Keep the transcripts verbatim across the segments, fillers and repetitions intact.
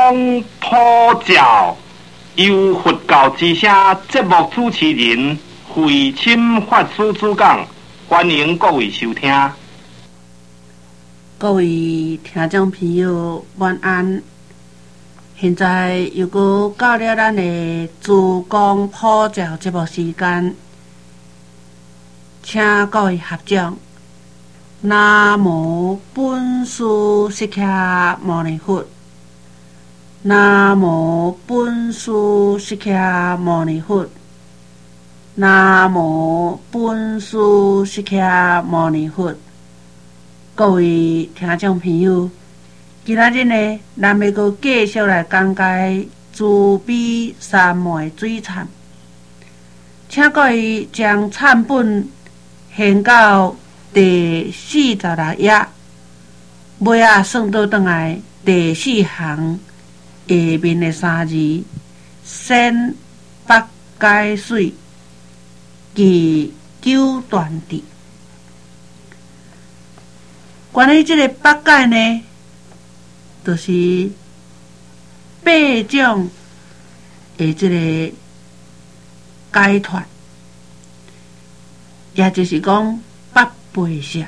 普照，由佛教之声节目主持人慧清法师主讲，欢迎各位收听。 各位听众朋友，晚安。现在又搁到了咱的自讲普照节目时间，请各位合掌。南无本师释迦牟尼佛。南无本师释迦牟尼佛。南无本师释迦牟尼佛。各位听众朋友，今仔日呢，咱要阁继续来讲解慈悲三昧水忏，请各位将忏本献到第四十六页，尾仔算倒转来第四行下面的三字：先八解水，其九断地。关于这个八解呢，就是八种的这个解脱，也就是讲八陪舍。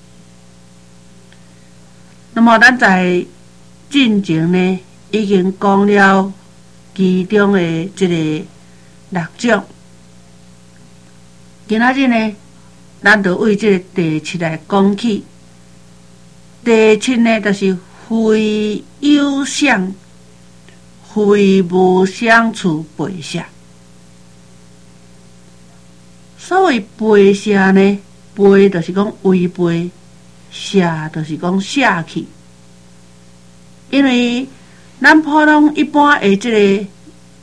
那么咱在进前呢，已经讲了其中的这个六种。今仔日呢，咱就为这个第七来讲起。第七呢，就是非有相、非无相处陪舍。所谓陪舍呢，陪就是讲违背，舍就是讲舍弃。因为咱普通一般的这个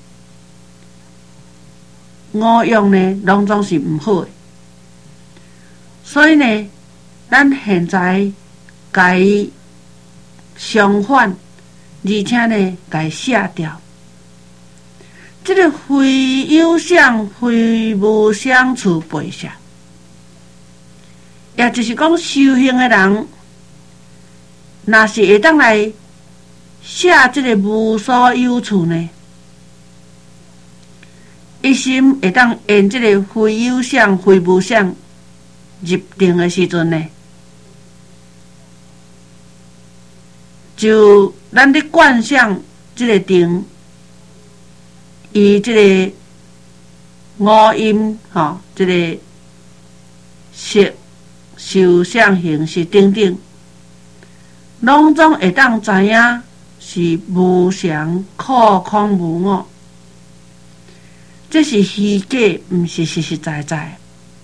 五用呢，拢总是毋好的，所以呢，咱现在该相反，而且呢，该舍掉。这个非有相、非无相处陪舍，也就是讲修行的人，若是会当来舍这个无所有处呢，一心会当沿这个非有相、非无相入定的时阵呢，就咱咧观想这个定，以这个五阴吼，这个色、受、想、行、识等等，拢总会当知影是无常、苦、空、无我，这是虚假，毋是实实在在。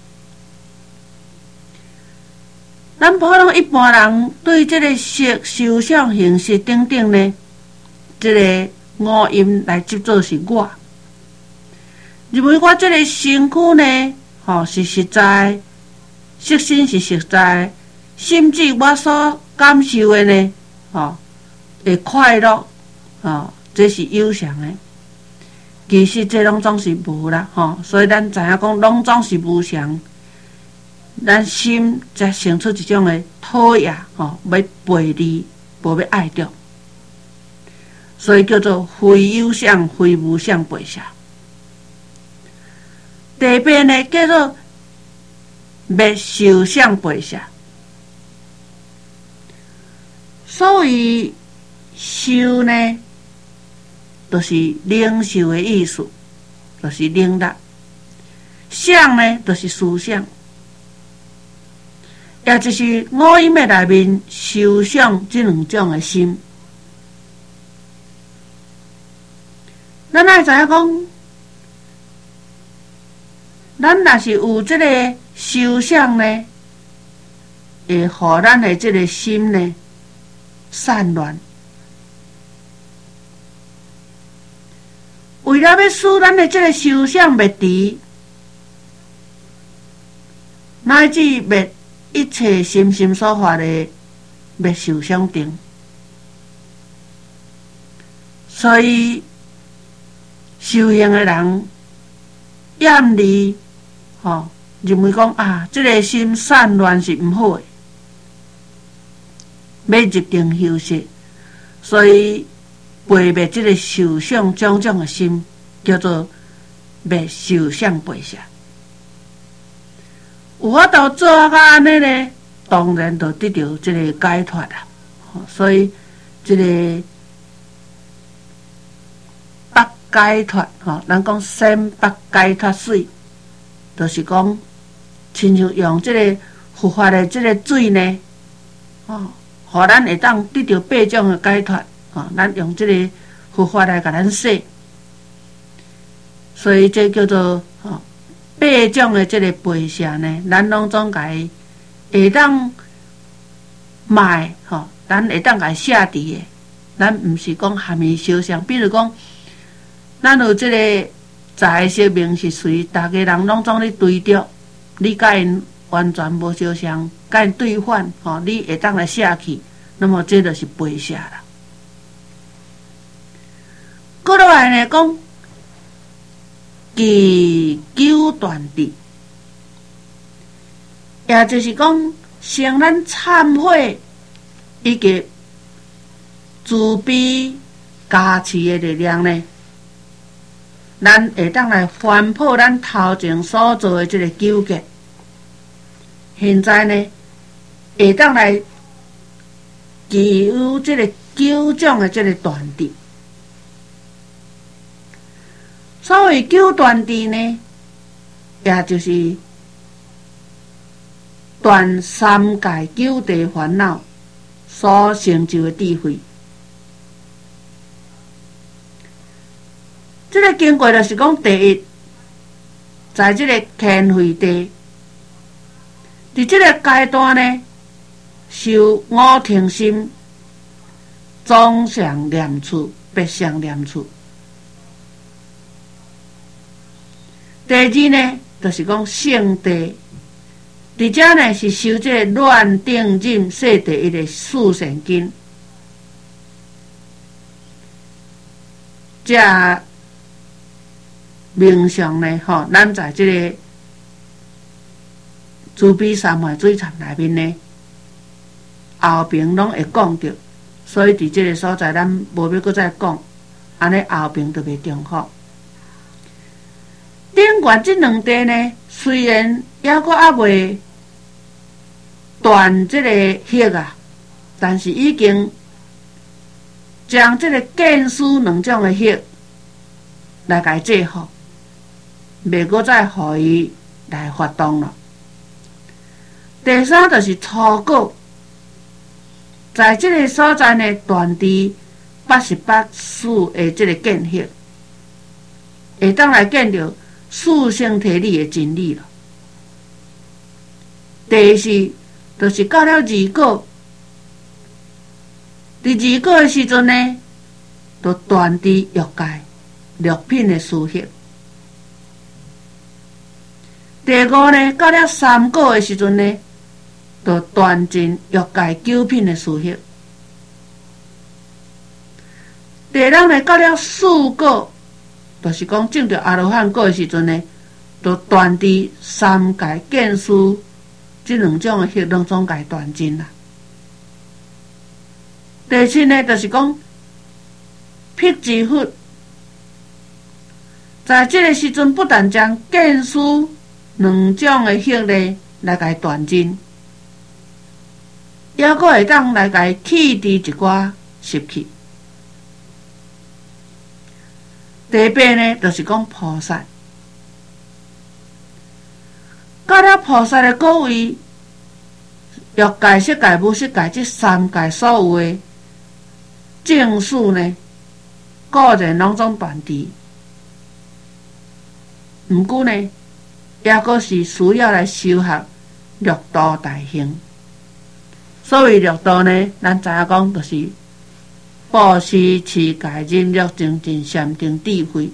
咱普通一般人对这个色、受、想、行、识等等呢，这个五阴来执着是我，认为我这个身躯呢，吼是实在，色身是实在，甚至我所感受的呢，吼会快乐，吼这是有常的。其实这拢总是无啦，吼，所以咱知影讲，拢总是无常。咱心才生出一种的讨厌，吼，要背离，无要爱着，所以叫做非有相、非无相陪舍。第八呢，叫做灭受相陪舍。所谓受呢，就是领受的意思，就是领达；相呢，就是思想。也就是五阴的内面受想这两种的心，咱爱知影讲，咱若是有这个受想呢，会互咱的这个心呢散乱。为了要使咱的这个受想灭除，乃至灭一切心心所发的灭受想定，所以修行的人厌离，吼、哦，认为讲啊，这个心散乱是毋好的，要入定休息，所以背灭即个受想种种的心，叫做灭受想背下。有法度做啊到安尼呢，当然就得到即个解脱啦。所以即个八解脱，吼，咱讲三八解脱水，就是讲，亲像用即个佛法的即个水呢，哦，互咱会当得到八种的解脱，哦，咱用即个佛法来甲咱洗，所以这叫做哦八种的即个背下呢，咱拢总甲伊会当卖，吼，咱会当甲伊写伫的，咱毋是讲含义相像，比如讲。咱有即个财色名是随大家人拢总咧对着，你甲因完全无相像，甲因对反，吼，你会当来写去，那么这就是背下啦。过落来呢，讲祈求断敌，也就是讲，像咱忏悔以及慈悲加持的力量呢。咱会当来翻破咱头前所做的这个纠结，现在呢会当来具有这个九种的这个断谛。所谓九断谛呢，也就是断三界九地烦恼所成就的智慧。这个经过就是讲，第一，在这个乾慧地，伫这个阶段呢，修五停心、总相念处、别相念处。第二呢，就是讲圣地，伫这呢是修这个乱定忍四第一个四善根，这名相呢，吼，咱在这个慈悲三昧水禅内面呢，后边拢会讲到，所以伫这个所在，咱无要搁再讲，安尼后边就袂重复。顶悬这两地呢，虽然还阁还未断这个血啊，但是已经将这个见思两种的血来甲伊制服。袂搁再互伊来发动了。第三就是初果，在这个所在呢，断伫八十八术的这个见识，会当来见到四性体理的真理了。第四就是到了二果，伫二果的时阵呢，就断伫欲界六品的事业。第五呢，到了三果的时阵呢，就断尽欲界九品的事业。第六呢，到了四果，就是讲证到阿罗汉果的时阵呢，就断伫三界见思这两种的业拢总该断尽啦。第七呢，就是讲辟支佛，在这个时阵不但将见思两种的业力来甲伊断尽，还阁会当来甲伊去除一寡习气。第八呢，就是讲菩萨，到了菩萨的果位，欲界、色界、无色界这三界所有的正事呢，个人拢总断除。毋过呢，也阁是需要来修学六度大行。所谓六度呢，咱知影讲就是布施、持戒、忍辱、精进、禅定、智慧。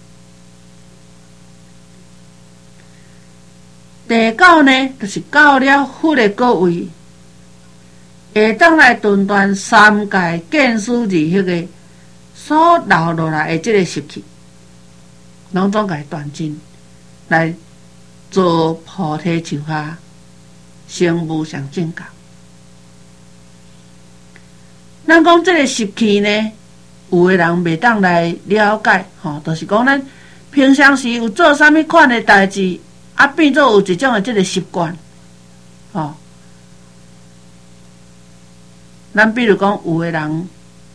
第九呢，就是到了佛的果位，会当来顿断三界见思二迄个所留落来的这个习气，拢总该断尽，来做菩提树下成无上正觉。咱讲这个习气呢， 有的人袂当来了解，吼，就是讲咱平常时有做啥物款的代志，啊，变做有一种的即个习惯，吼。咱比如讲，有的人，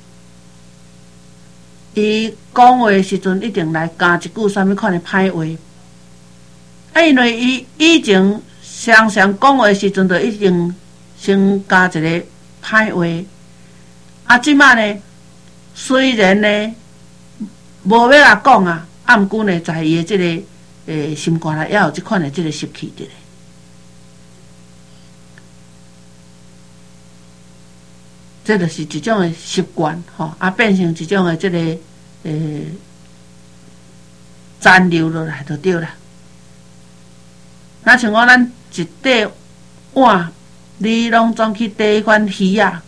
伊讲话的时阵一定来加一句啥物款的歹话，啊，因为伊以前常常讲话的时阵，就一定先加一个歹话，啊，即摆呢，虽然呢无要甲讲啊，啊，毋过呢，在伊的即个诶心肝内，也有即款的即个习气伫咧。这就是一种的习惯，吼，啊，变成一种的这个诶残留落来就对啦。那像讲咱一块碗，你拢装去第一款鱼啊，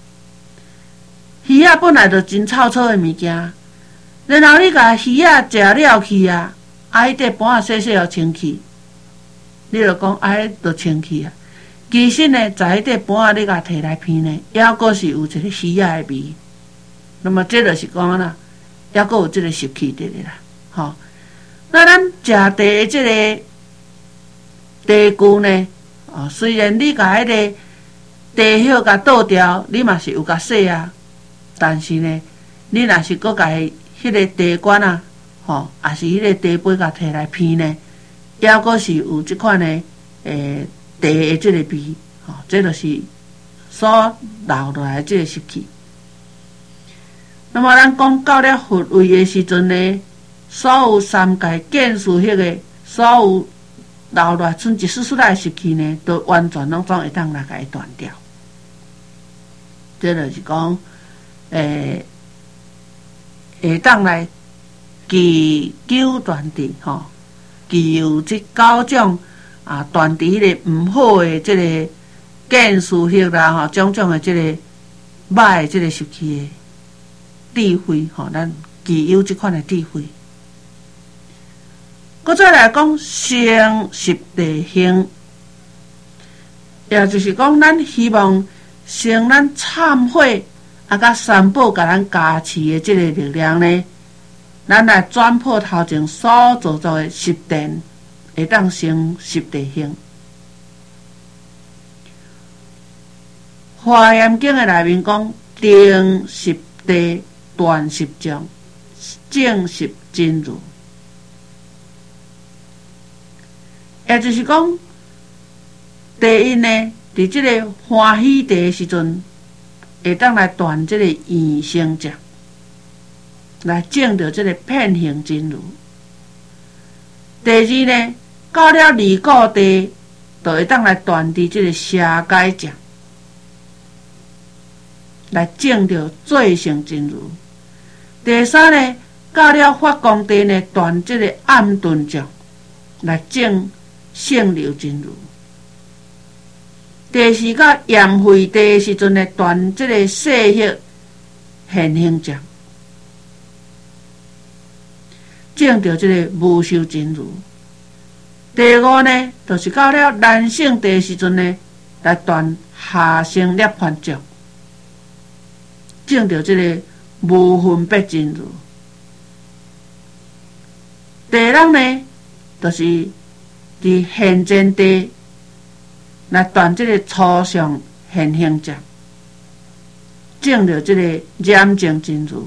鱼啊本来就真臭臭的物件，然后你甲鱼啊食了去啊，啊，迄块盘啊洗洗互清气，你就讲啊，迄就清气啊。其实呢，在迄块盘啊，你甲摕来片呢，还阁是有一个鱼仔的味。那么这就是讲啦，还阁有这个湿气伫咧啦，吼。那咱食茶的这个茶具呢，哦，虽然你甲迄个茶叶甲倒掉，你嘛是有甲洗啊，但是呢，你若是阁甲迄个茶罐啊，吼，也是迄个茶杯甲摕来片呢，还阁是有即款的诶。茶的这个味，吼，这就是所留落来这个湿气。那么咱讲到了佛位的时阵呢，所有三界见识迄个所有留落来剩一丝丝仔的湿气呢，都完全拢总会当来甲伊断掉。这就是讲，诶、欸，会当来祈求断敌，吼，具有这九种。啊，断除迄个毋好诶，即个见识迄啦，吼，种种诶，即个歹诶，即个习气诶智慧，吼，咱具有即款诶智慧。搁再来讲成十地行，也就是讲，咱希望成咱忏悔啊，甲三宝甲咱加持诶，即个力量呢，咱来转破头前所做作诶十殿。会当成十地行，《华严经》的内面讲，定十地，断十障，正十真如。也就是讲，第一呢，伫即个欢喜地的时阵，会当来断即个缘生障，来证到即个遍行真如。第二呢，到了二果地，就会当来断除即个邪解障，来证到最胜真如。第三呢，到了发光地呢，断即个暗顿障，来证圣流真如。第四到炎慧地的时阵呢，断即个色血现行障，证到即个无受真如。第五呢，就是到了燃性地的时阵呢，来断下生涅槃障，证到即个无分别真如。第六呢，就是伫现前地来断即个初相现行障，证到即个染净真如。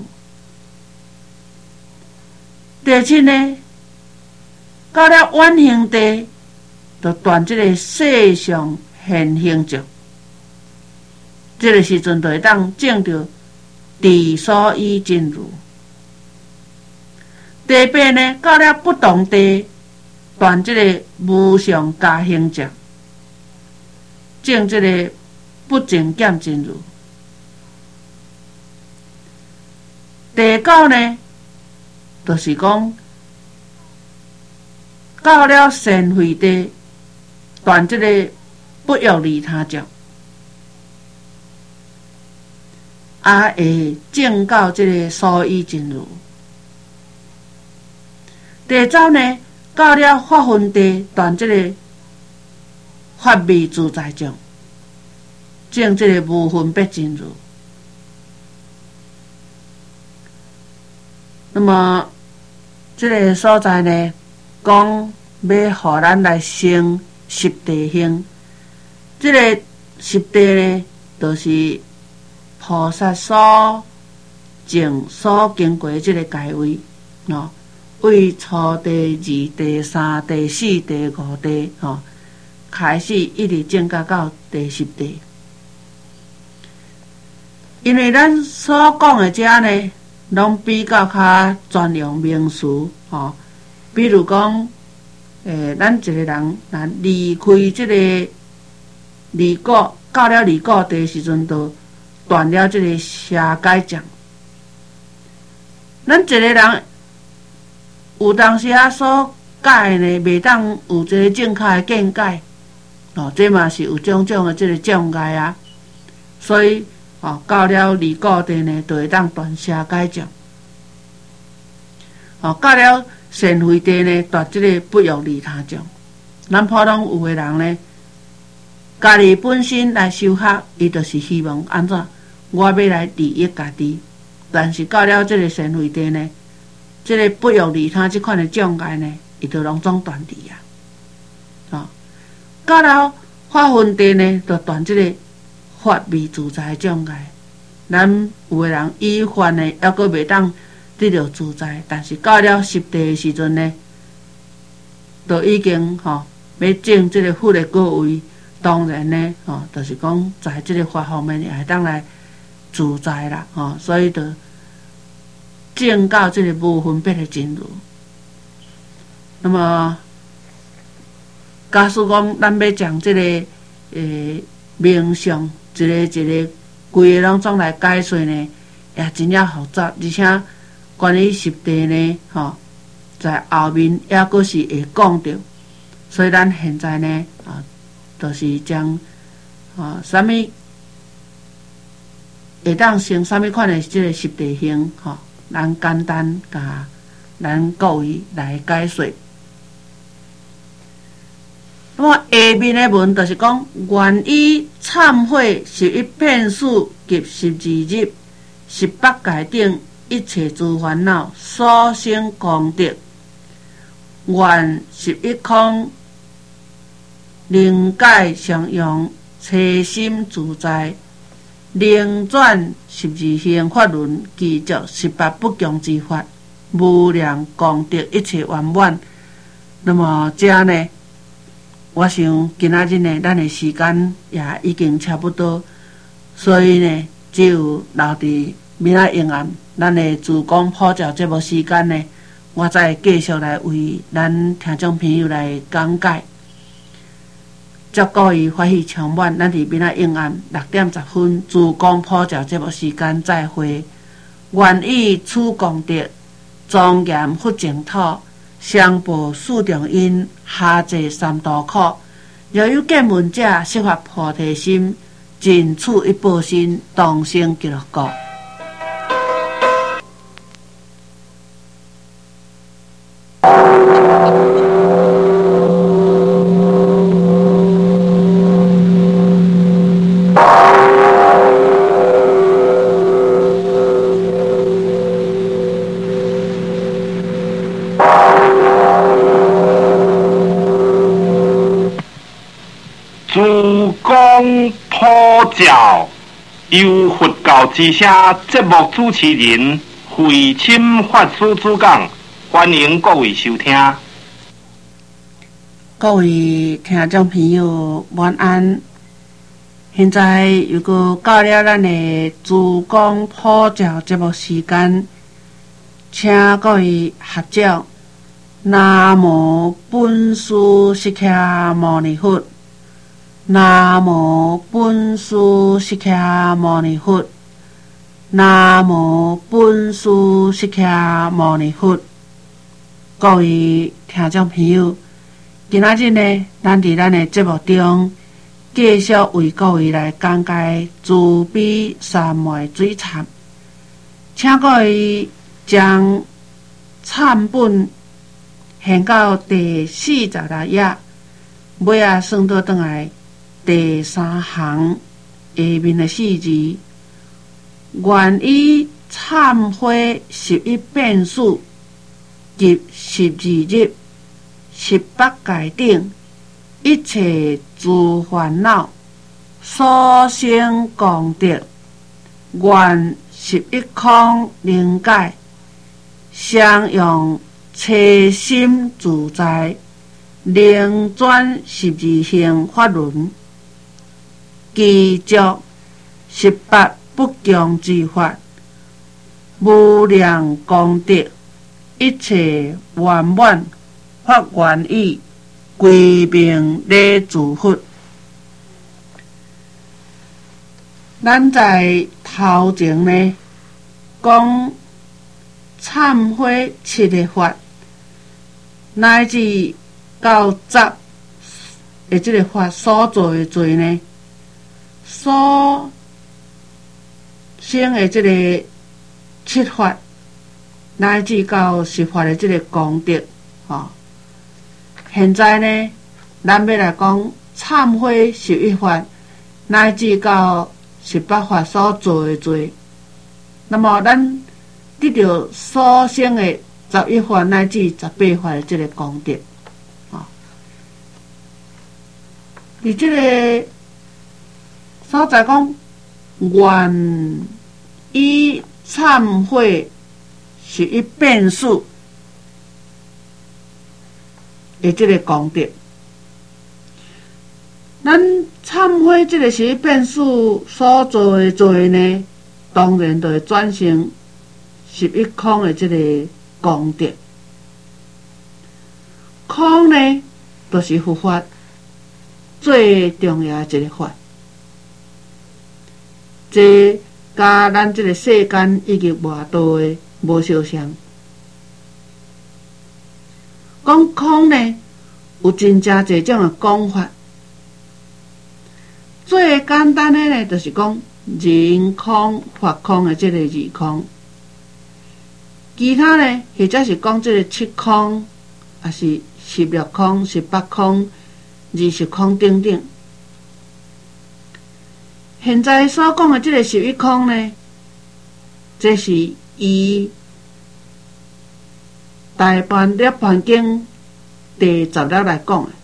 第七呢，到了远行地，就断即个世上现行障，这个时阵就会当证到地所依真如。第八呢，到了不动地，断即个无上加行障，证即个不净减真如。第九呢，就是讲到了善慧地，断即个不欲利他障，啊会证到即个所依真如。第十呢，到了法分地，断即个法味自在障，证即个无分别真如。 那么这个所在呢，讲要互咱来生十地行。这个十地呢，就是菩萨所净所经过这个界位，哦，为初地、二地、三地、四地、五地，哦，开始一直增加到第十地。因为咱所讲的遮呢，拢比较较专用名词，哦，比如讲，诶，咱一个人若离开这个离故，到了离故地时阵，就断了这个邪解障。咱一个人有当时啊所解呢，袂当有一个正确的见解，哦，这嘛是有种种的这个障碍啊。所以，哦，到了离故地呢，就会当断邪解障。哦，到了善慧地呢，断这个不欲利他障。咱普通有的人呢，家己本身来修学，伊就是希望安怎？我要来利益家己。但是到了这个善慧地呢，这个不欲利他这款的障碍呢，伊就拢总断离啊。哦，到了法分地呢，就断这个法味自在的障碍。咱有的人以法呢，还阁袂当得到自在，但是到了十地的时阵呢，就已经吼、哦、要证这个佛的果位。当然呢，吼、哦，就是讲在这个法方面也会当来自在啦，吼、哦，所以就证到这个无分别的真如。那么，假使讲咱要将这个诶名相一个一个规个拢总来解说呢，也真正复杂，而且关于十地呢，吼、哦，在后面也阁是会讲到，所以咱现在呢，啊，就是将啊啥物会当成啥物款的即个十地行，吼、哦，咱简单甲咱各位来解说。那么下面的文就是讲，愿以忏悔十一遍数及十二日、十八界等一切诸烦恼所生功德，愿十一空灵界常用，彻心自在，灵转十二行法轮，具足十八不共之法，无量功德一切圆满。那么这呢？我想今仔日呢，咱的时间也已经差不多，所以呢，只有留伫明仔永暗咱的自讲普照节目时间呢，我再继续来为咱听众朋友来讲解。祝各位欢喜充满，咱伫明仔永暗六点十分自讲普照节目时间再会。愿以此功德，庄严佛净土。上报四重因，下济三途苦。若有见闻者，悉发菩提心，尽此一报身，同生极乐国。 自讲普照，由佛教之声节目主持人慧钦法师主讲，欢迎各位收听。 各位听众朋友，晚安。现在又搁到了咱的自讲普照节目时间，请各位合掌。南无本师释迦牟尼佛。南无本师释迦牟尼佛。南无本师释迦牟尼佛。各位听众朋友，今仔日呢，咱伫咱的节目中，继续为各位来讲解慈悲三昧水忏，请各位将忏本献到第四十六页，尾啊算倒转来。第三行下面的四字，愿以忏忏悔十一变数及十二日十八界顶一切诸烦恼所生功德，愿十一空灵解，常用切心自在，灵转十二行法轮，具足十八不共之法，无量功德，一切圆满发愿意，归命礼诸佛。咱在头前呢，讲忏悔七个法，乃至到十的这个法所做的罪呢，所生的这个七法，乃至到十法的这个功德，吼、哦。现在呢，咱要来讲忏悔十一法，乃至到十八法所做的罪。那么，咱得到所生的十一法乃至十八法的这个功德，啊、哦。而这个所在讲，愿以忏悔十一变数的这个功德，咱忏悔这个十一变数所做的罪呢，当然就会转成十一空的这个功德。空呢，就是佛法最重要的一个法，这甲咱这个世间以及外道的无相像。讲空呢，有真正侪种的讲法。最简单的呢，就是讲人空、法空的这个二空。其他呢，或者是讲这个七空，也是十六空、十八空、二十空等等。现在所讲的这个十一空呢，这是以大般涅槃经第十粒来讲的。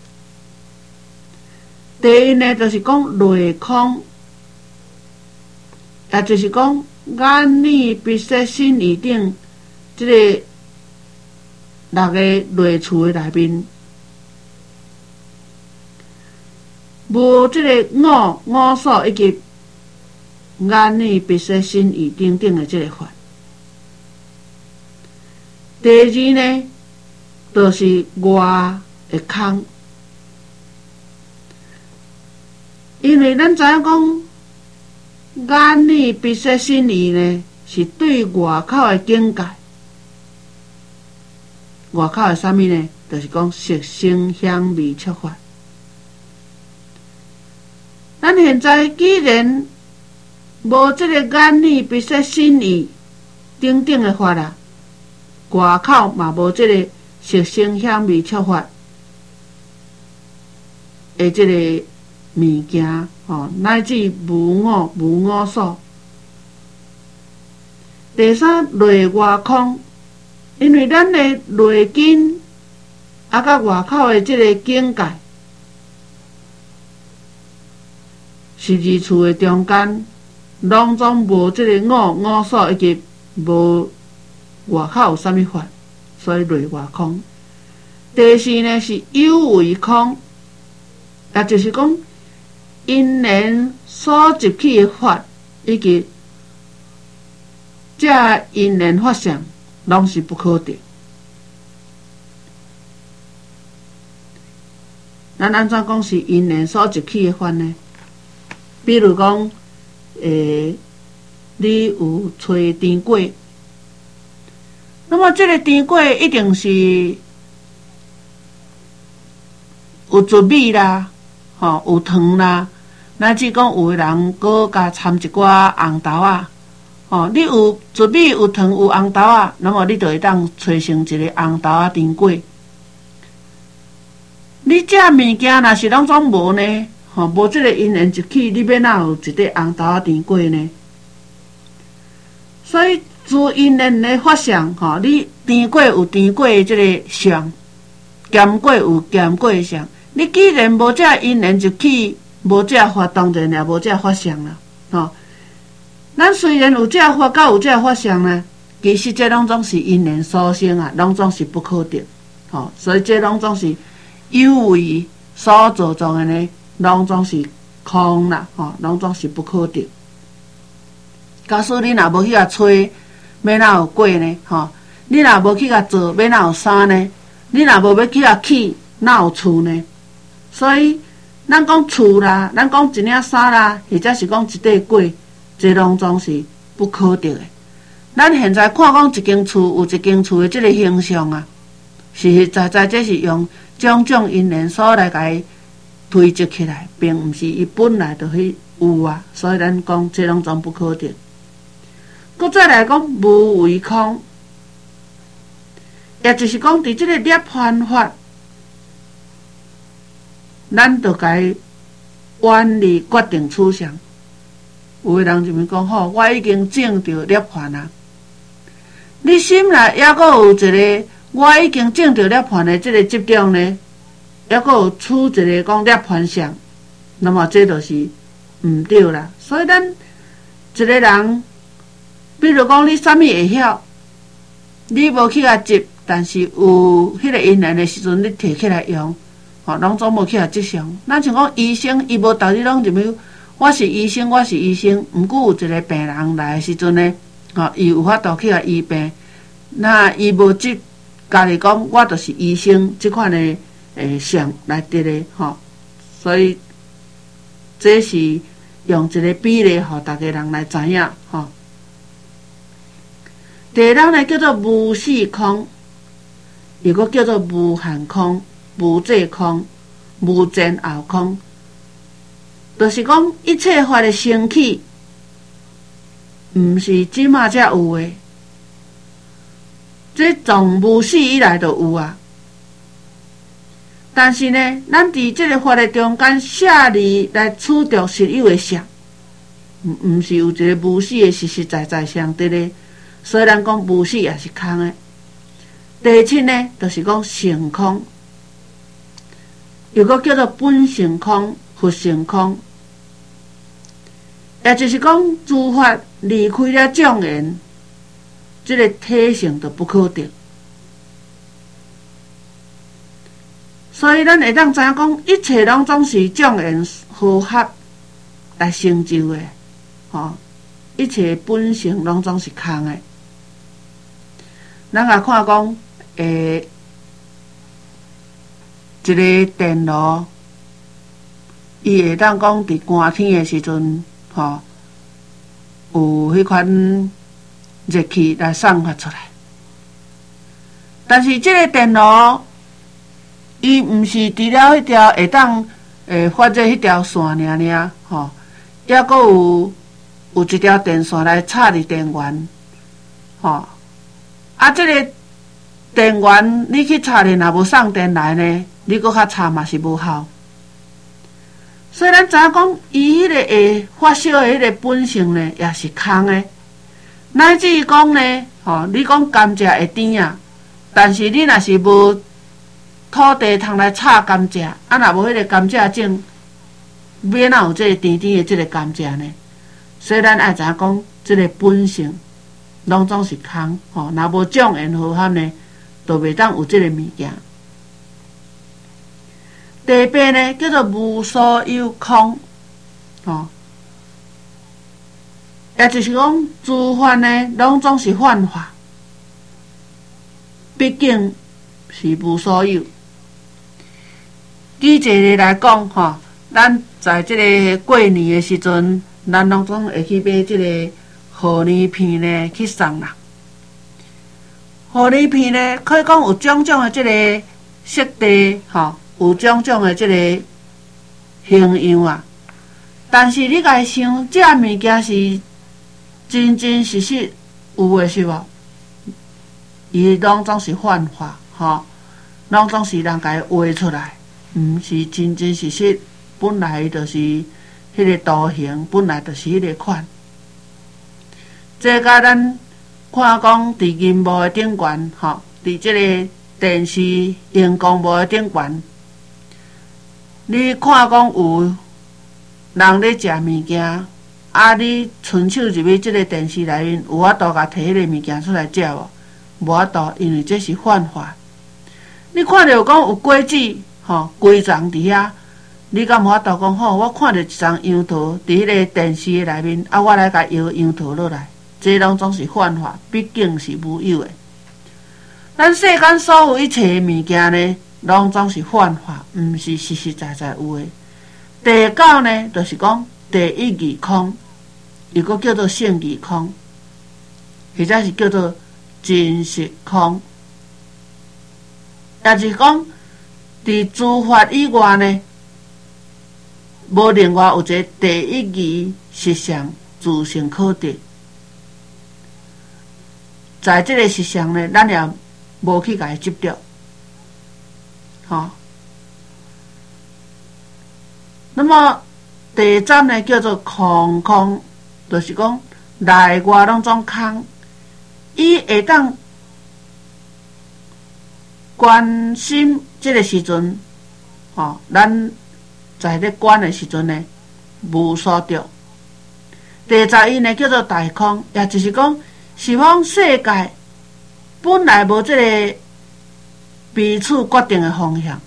第一呢，就是讲内空，也就是讲眼耳鼻舌身意等这个六个内处的内面，无这个五五所以及眼耳鼻舌身意等等的这个法。第二呢，就是外的空，因为咱知影讲眼耳鼻舌身意呢，是对外口的境界。外口的啥物呢？就是讲色声香味触法。咱现在既然无这个眼耳鼻舌身意等等的法啦，外口嘛无这个色声香味触法的这个物件，吼，乃至无我无我所。第三，内外空，因为咱的内境啊，甲外口的这个境界，是二处的中间，拢总无这个我我所，以及无外口有啥物法，所以内外空。第四呢，是有为空，也就是讲因缘所集起的法，以及这因缘法相，拢是不可得。咱安怎讲是因缘所集起的法呢？比如讲，诶、欸，你有吹甜果，那么这个甜果一定是有糯米啦，吼、有糖啦，乃至讲有的人搁加掺一寡红豆啊，吼、你有糯米、有糖、有红豆啊，那么你就会当吹成一个红豆啊甜果。你这物件若是拢总无呢？吼、无这个因缘一起，你要哪有一块红豆仔甜粿呢？ 所以自因缘的法相，吼，你甜过有甜过的即个相，咸过有咸过的相。你既然无这因缘，就去无这法，当然也无这法相啦，吼。咱虽然有这法，甲有这法相呢，其实这拢总是因缘所生啊，拢总是不可得，吼。所以这拢总是有为所造作的呢，拢总是空啦，吼，拢总是不可得。假使你若无去甲吹，要哪有果呢？吼，你若无去甲做，要哪有衫呢？你若无要去甲起，哪有厝呢？所以，咱讲厝啦，咱讲一领衫啦，或者是讲一块果，这拢总是不可得的。咱现在看讲一间厝有一间厝的这个形象啊，实实在在这是用种种因缘所来甲伊堆积起来，并毋是伊本来就去有啊。所以咱讲这拢总不可得。搁再来讲无为空，也就是讲伫这个涅槃法。咱就该远离决定取向。有的人就咪讲吼，我已经证到涅槃啊。你心内还阁有一个，我已经证到涅槃的这个执着呢，还阁有取一个讲涅槃相，那么这就是毋对啦。所以咱一个人，比如讲你啥物会晓，你无去甲执，但是有迄个因缘的时阵，你摕起来用。吼，拢总无去啊！即项，咱像讲医生，伊无逐日拢入去，我是医生，我是医生。毋过有一个病人来的时阵呢，吼，伊有法度去啊医病。那伊无即家己讲，我就是医生即款的诶相来得的吼。所以这是用一个比例，互逐个人来知影吼。第二呢叫做无始空，又搁叫做无限空。无这空，无前后空，就是讲一切法的生起，毋是即马才有的，这从无始以来就有啊。但是呢，咱伫这个法的中间舍离来取着实有的相，毋毋是有一个无始的实实在在相对的。虽然讲无始也是空的。第七呢，就是讲性空。又搁叫做本性空、佛性空，也就是讲诸法离开了种缘，这个体性就不可得。所以咱会当知影讲，一切拢总是种缘和合来成就的，吼，一切本性拢总是空的。咱也看讲，诶。一个电炉，伊会当讲伫寒天的时阵，吼，有迄款热气来散发出来。但是这个电炉，伊毋是除了迄条会当诶发热迄条线尔尔，吼，还阁有有一条电线来插伫电源，吼，啊，这个电源你去插咧，若无送电来呢？你搁较差嘛是无效，所以咱知影讲，伊迄个会发烧的迄个本性呢，也是空的。乃至于讲呢，吼，你讲甘蔗会甜啊，但是你若是无土地通来插甘蔗，啊，若无迄个甘蔗种，要哪有这个甜甜的这个甘蔗呢？所以咱爱知影讲，这个本性拢总是空，吼，若无种缘和合呢，就袂当有这个物件。第八呢，叫做无所有空，吼，也就是讲，诸法呢，拢总是幻化，毕竟是无所有。举一个来讲，吼，咱在这个过年的时阵，咱拢总会去买这个贺年片呢，去送人。贺年片呢，可以讲有种种的这个色地，吼。有种种的这个形样啊，但是你家想，这物件是真真实实有的是无？伊拢总是幻化，吼，拢总是人家画出来，毋是真真实实。本来就是迄个图形，本来就是迄个款。 这甲咱看讲伫银幕的顶悬，吼，伫即个电视荧光幕的顶悬，你看讲有人咧食物件，啊，你伸手入去即个电视内面，有法度甲摕迄个物件出来食无？无法度，因为这是犯法。你看到讲有果子，吼，规丛伫遐，你敢无法度讲好？我看到一丛杨桃伫迄个电视的内面，啊，我来甲摇杨桃落来，这拢总是犯法，毕竟是无有的。咱世间所有一切的物件呢，拢总是犯法，毋是实实在在有的。第九呢，就是讲第一义空，又搁叫做性义空，或者是叫做真实空，也就是讲，伫诸法以外呢，无另外有一个第一义实相自性可得。在这个实相呢，咱也无去甲伊执着，吼。那么第三呢，叫做空空，就是讲内外拢总空，伊会当关心这个时阵，吼，咱在咧观的时阵呢，无所着。第十一呢，叫做大空，也就是讲，是讲世界本来无这个彼此决定的方向。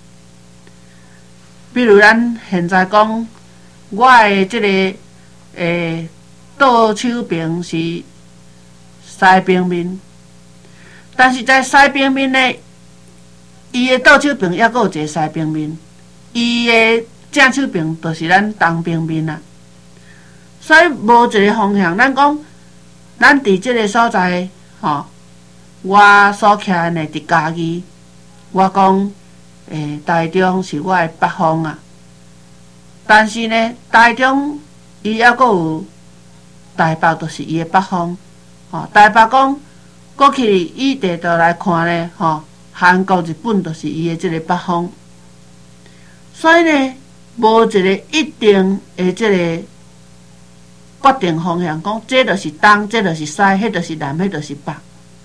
比如咱现在讲，我的这个诶倒手边是西平面，但是在西平面呢，伊的倒手边也阁有一个西平面，伊的正手边就是咱东平面啦。所以无一个方向，咱讲，咱伫即个所在，吼，我所徛呢伫嘉义，我讲。诶，台中是我的北方啊，但是呢，台中伊还阁有台北，就是伊的北方。吼、哦，台北讲过去以地图来看呢，吼、哦，韩国、日本就是伊的即个北方。所以呢，无一个一定的即个决定方向，讲这就是东，这就是西，迄就是南，迄就是北。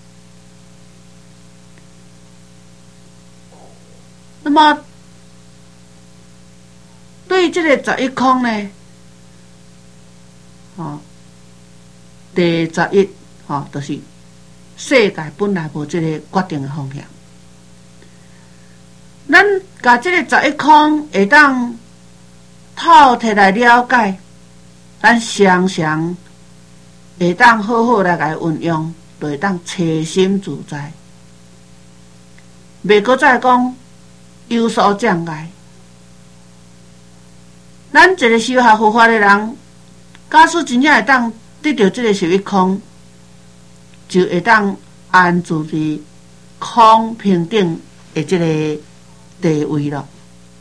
那么，对于这个十一空呢，哦，第十一，哦，就是世界本来无这个决定的方向。咱甲这个十一空会当透彻来了解，咱常常会当好好来甲伊运用，就会当彻心自在，袂搁再讲。有所障碍，咱一个修学佛法的人，假使真正会当得到这个十一空，就会当安住伫空平等的这个地位了。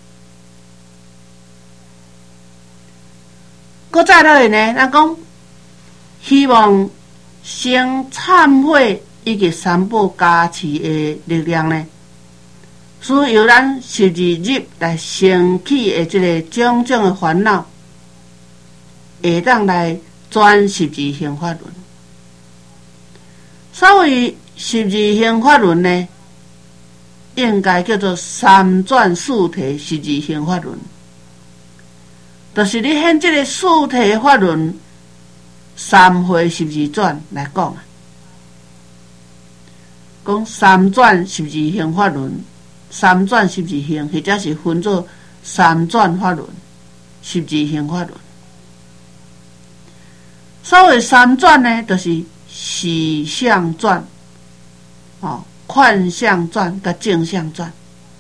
搁再落来呢，咱讲希望先忏悔以及三宝加持的力量呢。需由咱十二日来升起的这个种种的烦恼，会当来转十二行法轮。所谓十二行法轮呢，应该叫做三转四谛十二行法轮，就是你现这个四谛法轮三回十二转来讲啊，讲三转十二行法轮。三转十二行，或者是分做三转法轮、十二行法轮。所谓三转呢，就是事相转、哦，幻相转甲正相转。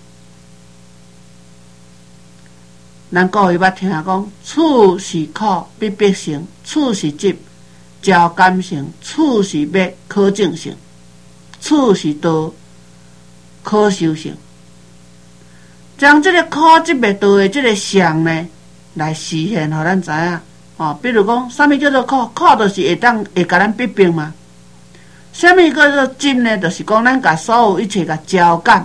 咱古语捌听讲，处是苦必必成，处是急招感性，处是灭可正性，处是道可修行。将这个苦集灭道的这个相呢，来实现，互咱知影。哦，比如讲，什么叫做苦？苦就是会当会甲咱逼迫嘛。什么叫做集呢？就是讲咱甲所有一切甲交感。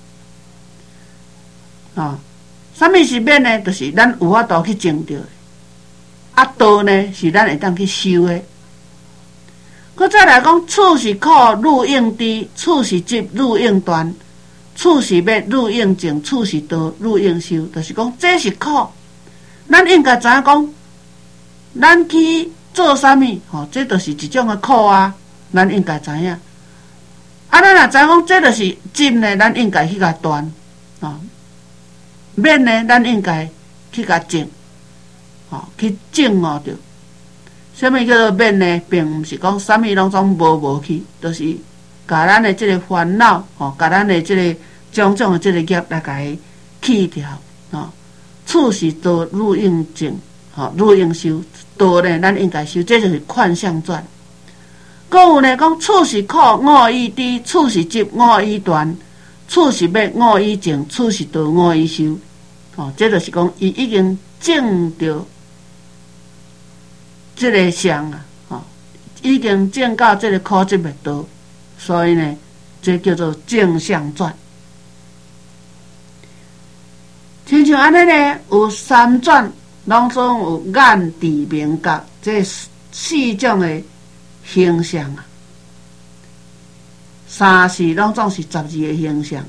哦，什么是灭呢？就是咱有法度去证到的。啊，道呢是咱会当去修的。 佮再来讲，处是苦，入应知；处是急，入应断；处是灭，入应静；处是道，入应修。就是讲，这是苦，咱应该知影讲，咱去做啥物？吼，这就是一种的苦啊，咱应该知影。啊，咱若知影讲，这就是急呢，咱应该去甲断，吼；灭呢，咱应该去甲静，吼，去静悟着。什么叫做灭呢？并毋是讲啥物拢总无无去，就是甲咱的即个烦恼，吼，甲咱的即个种种的即个业来甲伊去掉，吼。处是道，入应静，吼，入应修。道呢，咱应该修，这就是劝相传。搁有呢，讲处是苦，悟以知；处是急，悟以断；处是灭，悟以静；处是道，悟以修。吼，这就是讲伊已经证着这个相啊，吼，已经证到这个苦集灭道，所以呢，这叫做正相传。亲像安尼呢，有三转，拢总有眼、智、明、觉这四种的形象啊。三世拢总是十二个形象，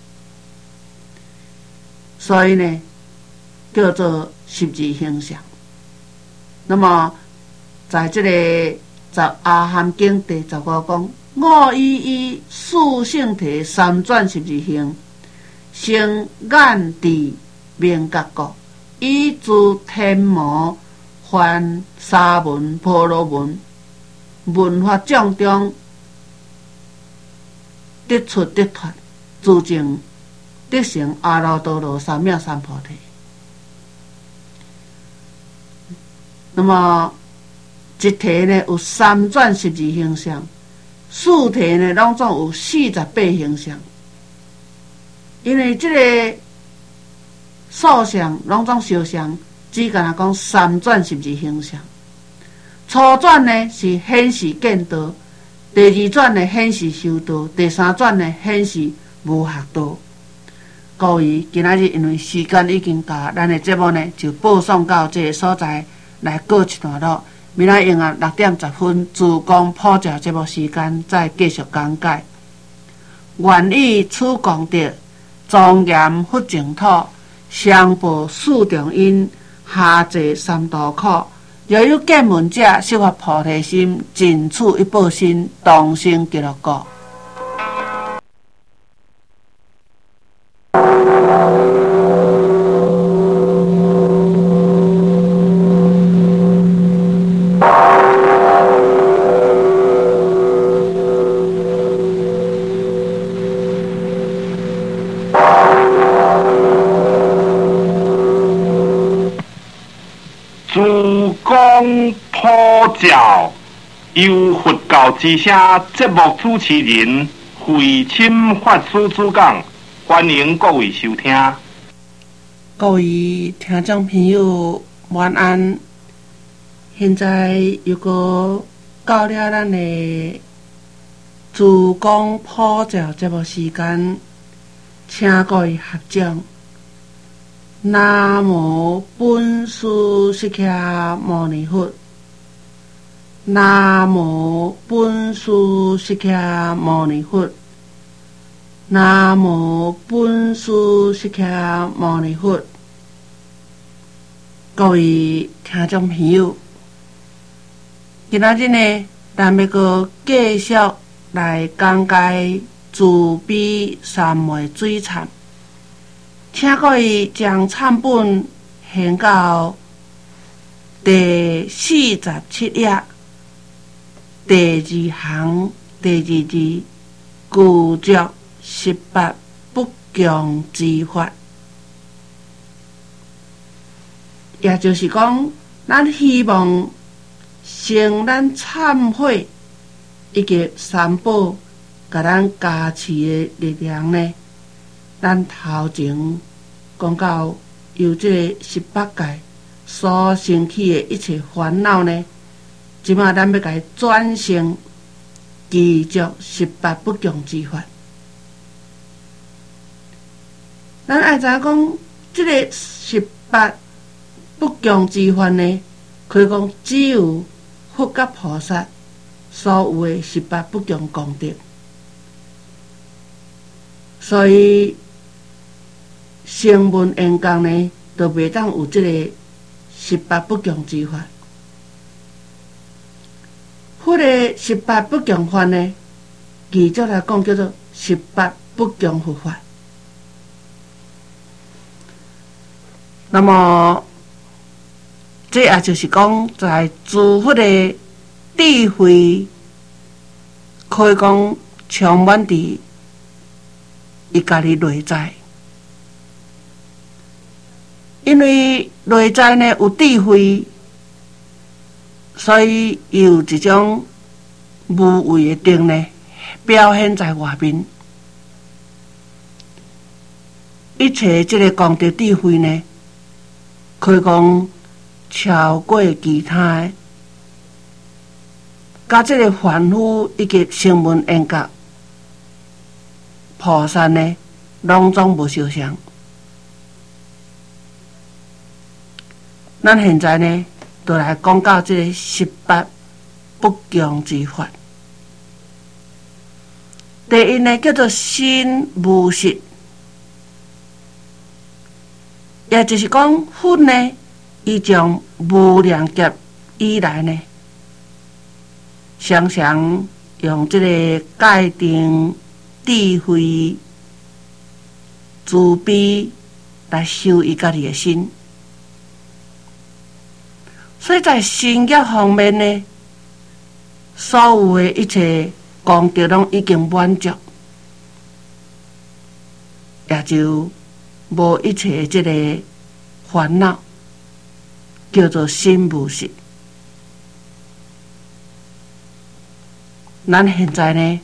所以呢，叫做十二形象。那么，在这个《十阿含经》第十五讲，五依依四圣体三转十二行，生眼智明觉觉，以诸天魔还沙门婆罗门，闻法种中得出得脱，自证得成阿耨多罗三藐三菩提。那么一题呢有三转十二形象，四题呢拢总有四十八形象。因为这个数相拢总相像，只敢若讲三转十二形象。初转呢是显示见道，第二转呢显示修道，第三转呢显示无学道。各位，今仔日因为时间已经到，咱的节目呢就播送到这个所在来告一段落。明仔用啊六点十分，自讲普教节目时间再继续讲解。愿以此功德，庄严佛净土，上报四重因，下济三途苦。若有见闻者，悉发菩提心，尽此一报身，同生极乐国。 自讲普教，由佛教之声节目主持人慧钦法师主讲，欢迎各位收听。 各位听众朋友，晚安。现在又个到了咱的自讲普教节目时间，请各位合掌。南无本师释迦牟尼佛。南无本师释迦牟尼佛。南无本师释迦牟尼佛。各位听众朋友，今仔日呢，咱要个继续来讲解慈悲三昧水忏。请各位将忏本献到第四十七页第二行第二字，具足十八不共之法。也就是讲，咱希望成咱忏悔以及三宝甲咱加持的力量呢，咱头前讲到由这个十八界所生起的一切烦恼呢，即马咱要甲伊转成具足十八不共之法。咱爱知影讲，这个十八不共之法呢，可以讲只有佛甲菩萨所有的十八不共功德。所以声闻缘觉呢，就袂当有即个十八不共之法。迄个十八不共法呢，其实来讲叫做十八不共佛法。那么，这也就是讲，在诸佛的智慧，可以讲充满伫伊家己内在。因为内在呢有智慧，所以伊有一种无为的定呢，表现在外面。一切这个功德智慧呢，可以讲超过其他的，甲这个凡夫以及声闻缘觉菩萨呢，拢总无相像。咱现在呢，就来讲到这个十八不共之法。第一呢，叫做心无实，也就是讲，佛呢，伊从无量劫以来呢，常常用这个界定、智慧、慈悲来修伊家己的心。所以在心业方面呢，所有的一切功德拢已经满足，也就无一切这个烦恼，叫做心无实。咱现在呢，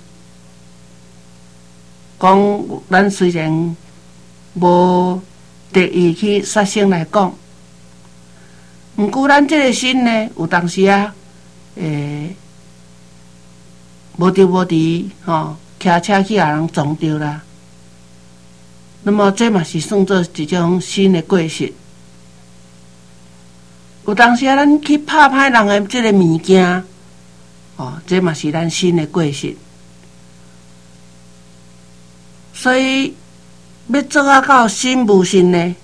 讲咱虽然无特意去杀生来讲。毋过，咱这个心呢，有当时啊，诶，无着无伫吼，骑车去互人撞着啦。那么，这嘛是算作一种心的过失。有当时啊，咱去拍歹人的这个物件，哦，这嘛是咱心的过失。所以，要做啊到心无实呢，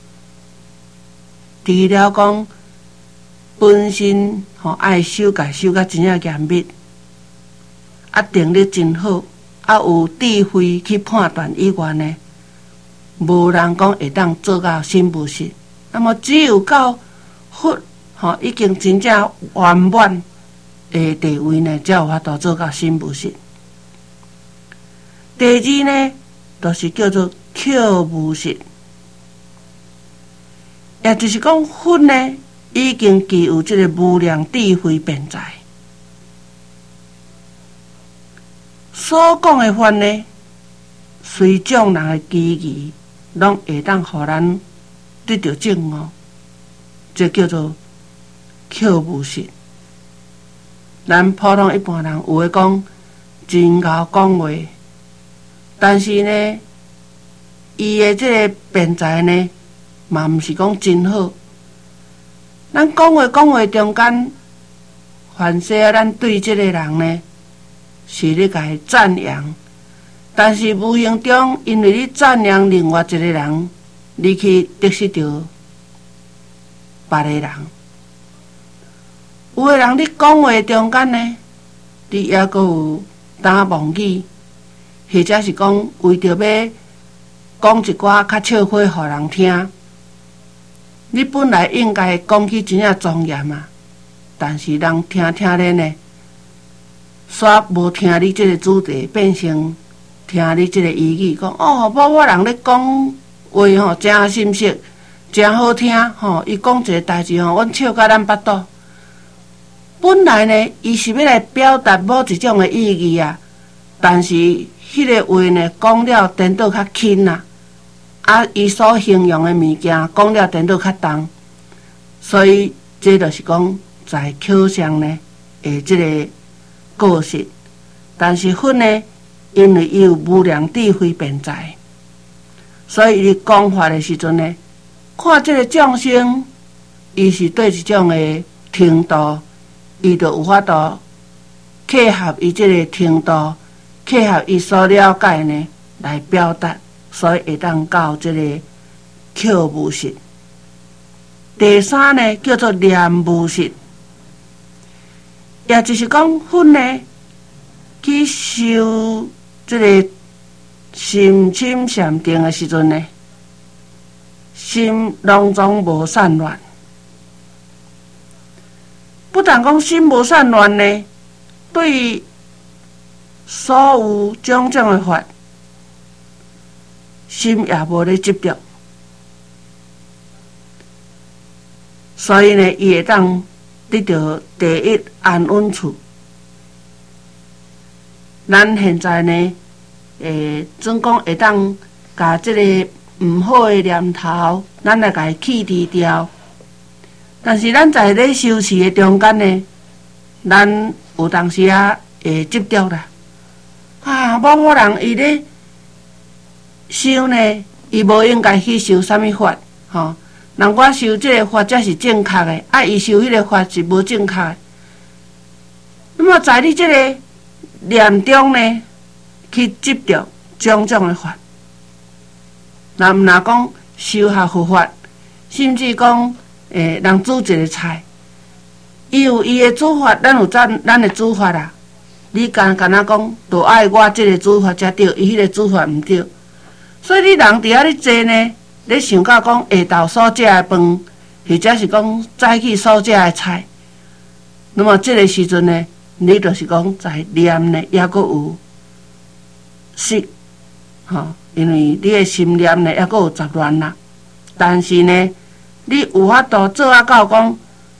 除了讲。本身吼爱修改修甲真正严密，啊定力真好，啊有智慧去判断以外呢，无人讲会当做到心无实。那么只有到佛吼已经真正圆满的地位呢，才有法度做到心无实。第二呢，就是叫做口无实，也就是讲佛呢。已经具有这个无量智慧辩才，所讲的法呢，随众人的机遇，拢会当互咱得到证悟，这叫做口无实。咱普通一般人有诶讲真贤讲话，但是呢，伊的这个辩才呢，嘛毋是讲真好。咱讲话讲话中间，凡说啊，咱对这个人呢，是咧甲伊赞扬，但是无形中，因为你赞扬另外一个人，你去得失到别个人。有个人你讲话中间呢，你也阁有打妄语，或者是讲为着要讲一寡较笑话互人听。你本来应该讲起真正庄严啊，但是人听听咧呢，煞无听你这个主题，变成听你这个语语讲哦，某某人咧讲话吼，真深色，真好听吼。伊讲一个代志吼，阮笑甲咱巴肚。本来呢，伊是要来表达某一种的意义啊，但是迄个话呢，讲了颠倒较轻啊。啊，伊所形容的物件讲了颠倒较重，所以这就是讲在口上呢，诶，这个过失。但是佛呢，因为伊有无量智慧辩才，所以伊讲法的时阵呢，看这个众生，伊是对一种的程度，伊就有法度契合伊即个程度，契合伊所了解呢来表达，所以会当到即个口无实。第三呢叫做念无实，也就是讲分呢去修即个心清禅定的时阵呢，心拢总无散乱。不但讲心无散乱呢，对所有种种的法，心也无咧执着。所以呢，伊会当得到第一安稳处。咱现在呢，诶，总讲会当甲即个毋好的念头，咱来甲伊去除掉。但是咱在咧修持的中间呢，咱有当时啊会执着啦。啊，某某人伊咧修呢，伊无应该去修啥物法，吼、哦。人我修这个法才是正确的，啊，伊修迄个法是无正确的。那么在你这个念中呢，去执着种种的法，那毋若讲修学佛法，甚至讲诶，人煮一个菜，伊有伊的煮法，咱有咱咱的煮法啦。你干干那讲，就爱我这个煮法才对，伊迄个煮法毋对，所以你人伫遐咧坐呢。你想到讲下昼所食的饭，或者是讲早起所食的菜，那么这个时阵呢，你就是讲在念呢，也阁有失，吼，因为你的心念呢，也阁有杂乱啦。但是呢，你有法度做啊到讲，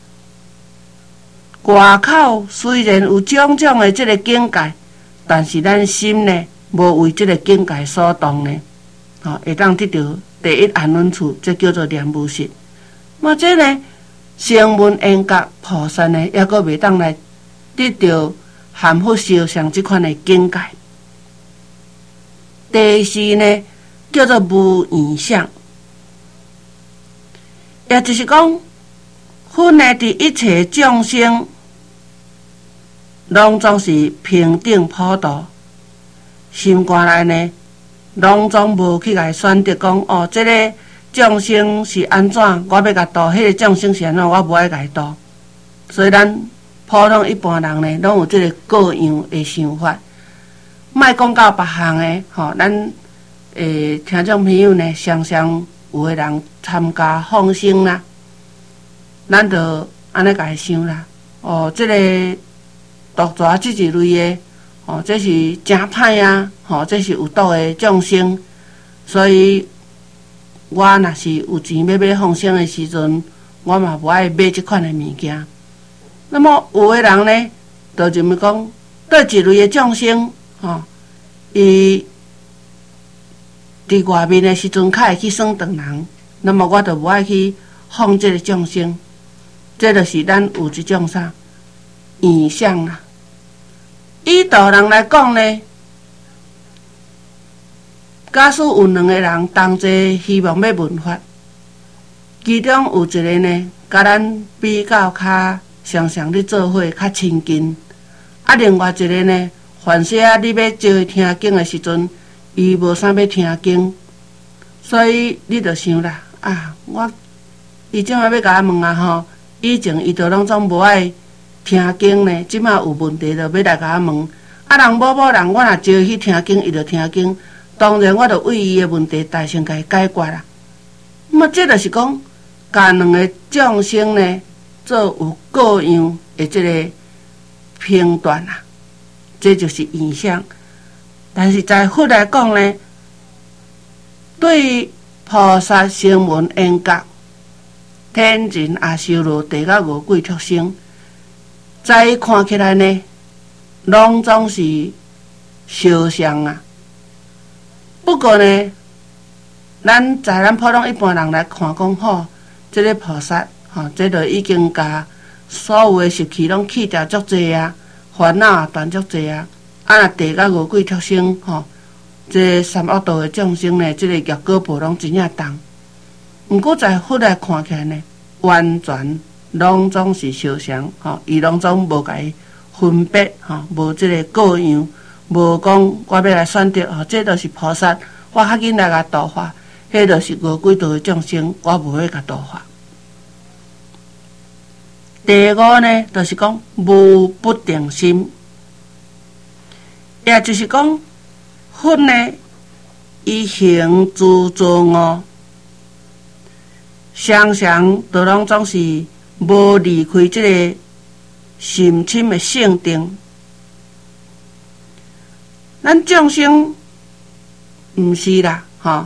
外口虽然有种种的这个境界，但是咱心呢，无为这个境界所动呢，吼，会当得到第一安稳处，这叫做念无实。那这呢，声闻缘觉菩萨呢，也阁袂当来得到含佛修上这款的境界。第四呢，叫做无异相，也就是讲，分呢伫一切众生，拢总是平等普度，心肝内呢。拢总无去来选择讲哦，这个众生是安怎，我要甲度；迄个众生是安怎，我无爱甲伊度。所以咱普通一般人呢，拢有这个各样的想法。莫讲到别项的，吼、哦，咱诶听众朋友呢，常常有个人参加放生啦，咱就安尼甲伊想啦。哦，这个毒蛇即一类的。哦，这是真歹啊！吼、哦，这是有毒的众生，所以我若是有钱要买放生的时阵，我嘛无爱买这款的物件。那么有的人呢，就认为讲，对一类的众生，吼、哦，伊伫外面的时阵，较会去耍长人，那么我就无爱去放这个众生。这就是咱有一种啥异相啦。以道人来讲呢，假使有两个人同齐希望要闻法，其中有一个呢，甲咱比较较常常咧做伙较亲近，啊，另外一个呢，凡说啊，你要招伊听经的时阵，伊无啥要听经，所以你就想啦，啊，我伊怎啊要甲我问啊吼？以前伊就拢总无爱。听经呢，即马有问题就要来甲我问。啊，人某某人，我若招伊去听经，伊就听经。当然，我就为伊的问题大声甲伊解决啦。那么，这就是讲，甲两个众生呢，做有各样的这个评断啦，这就是影响。但是在佛来讲呢，对菩萨声闻缘觉、天人阿修罗地甲五鬼畜生。在伊看起来呢，拢总是相像啊。不过呢，咱在咱普通一般人来看讲吼，这个菩萨吼、哦，这就已经甲所有的习气拢去掉足济啊，烦恼也断足济啊。啊，若地甲五鬼畜生吼，这三恶道的众生呢，这个业果报拢真正重。毋过在佛来看起来呢，完全。拢总是相像，吼，伊拢总无甲伊分别吼，无即个各样，无讲我要来选择吼，这都是菩萨，我较紧来甲度化，迄著是无几道的众生，我无要甲度化。第五呢，就是讲无不定心，也就是讲佛呢，伊行诸作恶，常常都拢总是无离开即个心深的性定。咱众生毋是啦，吼，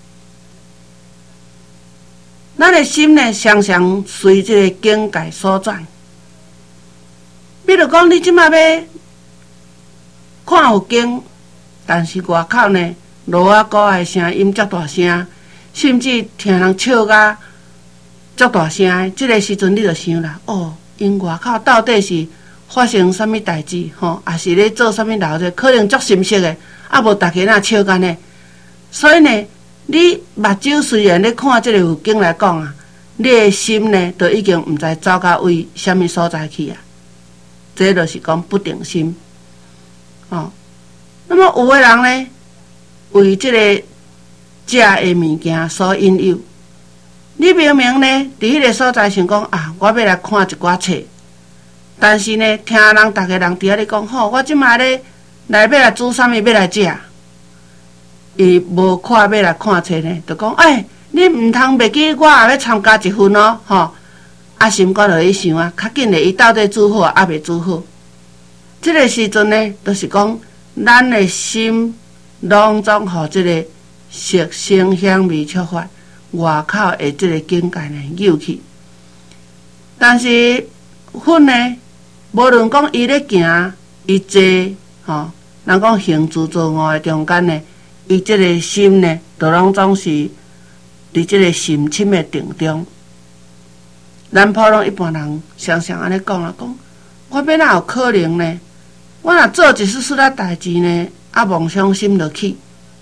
咱的心呢，常常随即个境界所转。比如讲，你即马要看有经，但是外口呢，锣啊鼓的声音足大声，甚至听人笑甲足大声的，即个时阵你就想啦，哦，因外口到底是发生啥物代志，吼，也是咧做啥物闹热，可能足深色的，啊无逐个那笑干呢。所以呢，你目睭虽然咧看即个有经来讲啊，你的心呢，都已经毋知走到位啥物所在去啊。这就是讲不定心，哦。那么有的人呢，为即个食的物件所引诱，你明明呢，伫迄个所在想讲啊，我要来看一寡册，但是呢，听人逐个人伫遐咧讲，吼，我即摆咧来要来煮啥物，要来食，伊无看要来看册呢，就讲，哎，你毋通袂记，我也要参加一份哦，吼。啊，心肝就咧想啊，较紧咧，伊到底煮好啊，未煮好？即个时阵呢，就是讲咱的心拢总互即个色声香味触法外口的即个境界呢诱去。但是佛呢，无论讲伊咧行，伊坐吼，人讲行住坐卧的中间呢，伊即个心呢，都拢总是伫即个心深的定中。咱普通一般人常常安尼讲啊，讲我要哪有可能呢？我若做一丝丝仔代志呢，啊妄想心落去，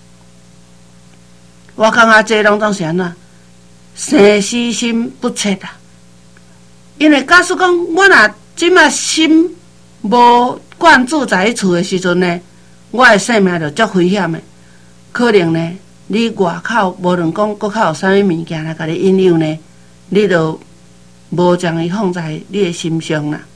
我感觉这拢总是安怎生死心不切啊！因为假使讲我若即马心无灌注在厝的时阵呢，我的生命就足危险的。可能呢，你外口无论讲搁较有啥物物件来甲你引诱呢，你就无将伊放在你的心上啦。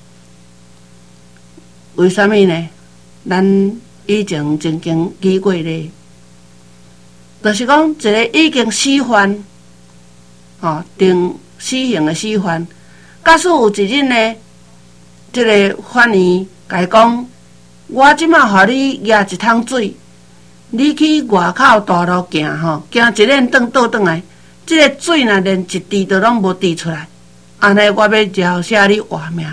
为什么呢？咱以前曾经举过咧，就是讲一个已经死犯，吼，定死刑的死犯，假使有一日呢，即、这个法院甲伊讲，我即马互你举一桶水，你去外口大路行吼，行一连顿倒转来，即、这个水若连一滴都拢无滴出来。安尼，我要饶赦你活命。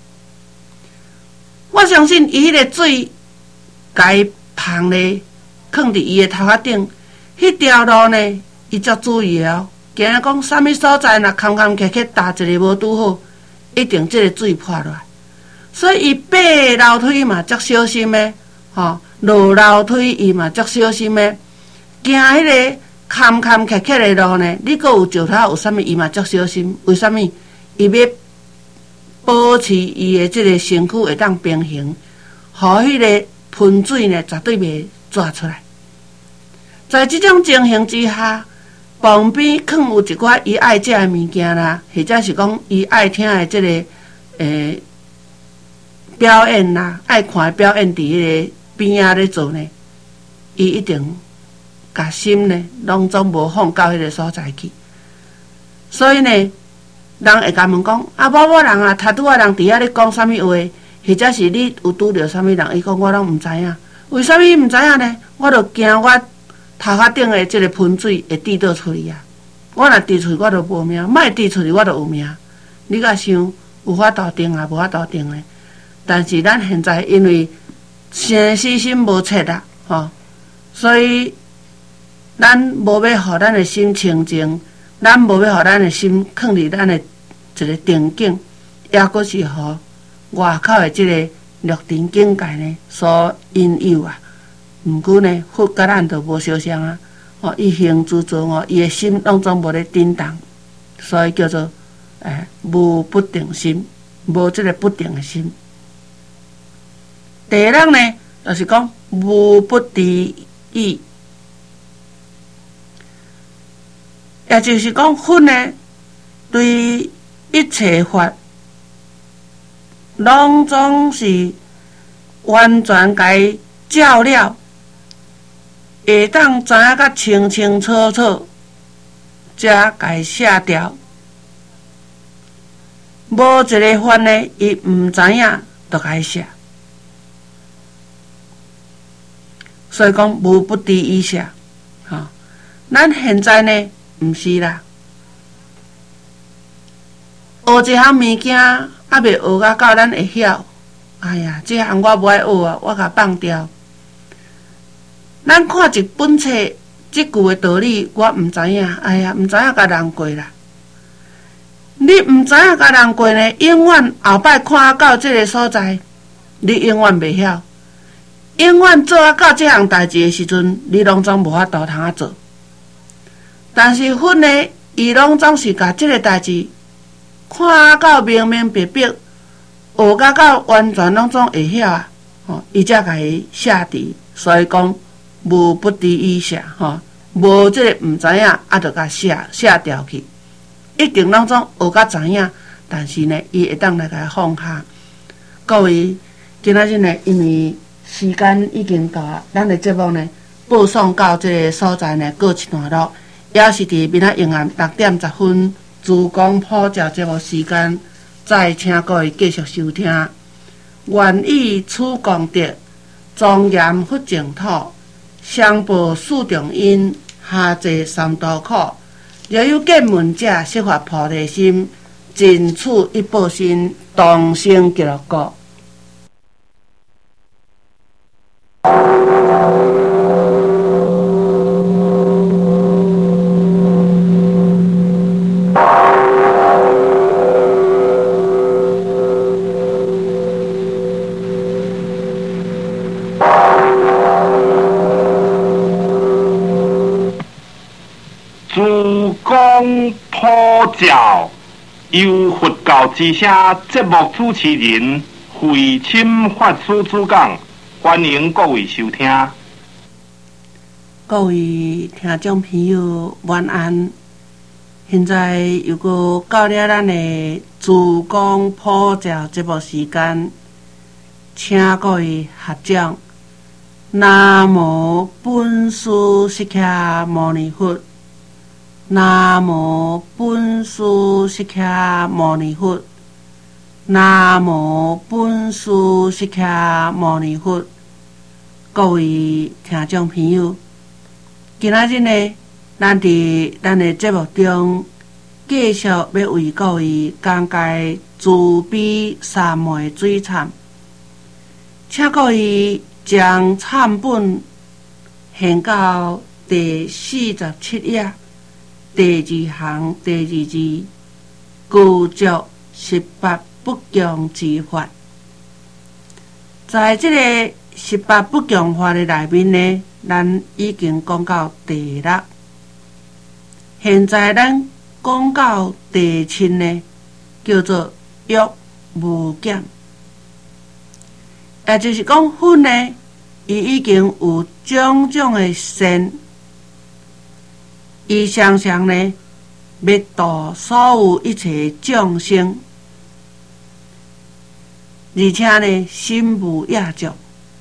我相信伊迄个水，甲伊放咧，放伫伊的头壳顶，迄条路呢，伊足注意哦。惊讲啥物所在若坎坎坷坷，搭一个无拄好，一定即个水泼落来。所以伊爬楼梯嘛足小心的，吼，落楼梯伊嘛足小心的。行迄个坎坎坷坷的路呢，你阁有石头有啥物，伊嘛足小心。为什么？伊要保持伊的即个身躯会当平衡，互迄个喷水呢绝对袂抓出来。在即种情形之下，旁边放有一寡伊爱食的物件啦，或者是讲伊爱听的即、这个诶、呃、表演啦，爱看的表演伫迄个边仔咧做呢，伊一定甲心呢拢总无放到迄个所在去，所以呢。人会甲问讲，啊，某某人啊，他拄啊人伫遐咧讲啥物话，或者是你有拄着啥物人，伊讲我拢毋知影，为啥物伊毋知影呢？我著惊我头壳顶的即个喷水会滴倒出去啊！我若滴出去，我著无命；莫滴出去，我著有命。你甲想，有法度定啊，无法度定咧。但是咱现在因为生死心无切啦，吼，所以咱无要互咱的心清净。咱无要互咱的心放伫咱的一个定境，也阁是互外口的即个六尘境界呢所引诱啊。毋过呢，佛甲咱都无相像啊。哦，伊行诸作恶，伊的心拢总无咧震动，所以叫做诶无不定心，无即个不定的心。 第二人呢，就是讲无不敌意，也就是讲佛呢，对一切法，拢总是完全该照了，会当知影甲清清楚楚，才该写掉。无一个法呢，伊毋知影，就该写。所以讲无不敌意写，吼、哦。咱现在呢，毋是啦，学一项物件，还未学到到咱会晓。哎呀，这项我无爱学啊，我甲放掉。咱看一本册，即句的道理我毋知影，哎呀，毋知影甲人过啦。你毋知影甲人过呢，永远后摆看到即个所在，你永远袂晓。永远做啊到即项代志的时阵，你拢总无法度通啊做。但是佛呢，伊拢总是甲即个代志看到明明白白，学到到完全拢总会晓啊。吼，伊才甲伊写伫，所以讲无不敌意写，吼，无即个毋知影，啊，着甲写写掉去。一定拢总学甲知影，但是呢，伊会当来甲放下。各位，今仔日呢，因为时间已经到啊，咱的节目呢播送到这个所在呢，告一段落，也是伫明仔永暗六点十分，自讲普照节目时间，再请各位继续收听。愿以此功德，庄严佛净土，上报四重因，下济三途苦。若有见闻者，悉发菩提心，尽此一报身，同生极乐国。 自讲普照，由佛教之声节目主持人慧钦法师主讲，欢迎各位收听。 各位听众朋友，晚安。现在又搁到了咱的自讲普照节目时间，请各位合掌。南无本师释迦牟尼佛。南无本师释迦牟尼佛。南无本师释迦牟尼佛。各位听众朋友，今仔日呢，咱伫咱的节目中，继续要为各位讲解慈悲三昧水忏，请各位将忏本献到第四十七页。第二行第二字，具足十八不共之法。在这个十八不共法的内面呢，咱已经讲到第六。现在咱讲到第七呢，叫做欲无减，也就是讲佛呢，伊已经有种种的善。伊常常呢，要度所有一切众生，而且呢，心无业障。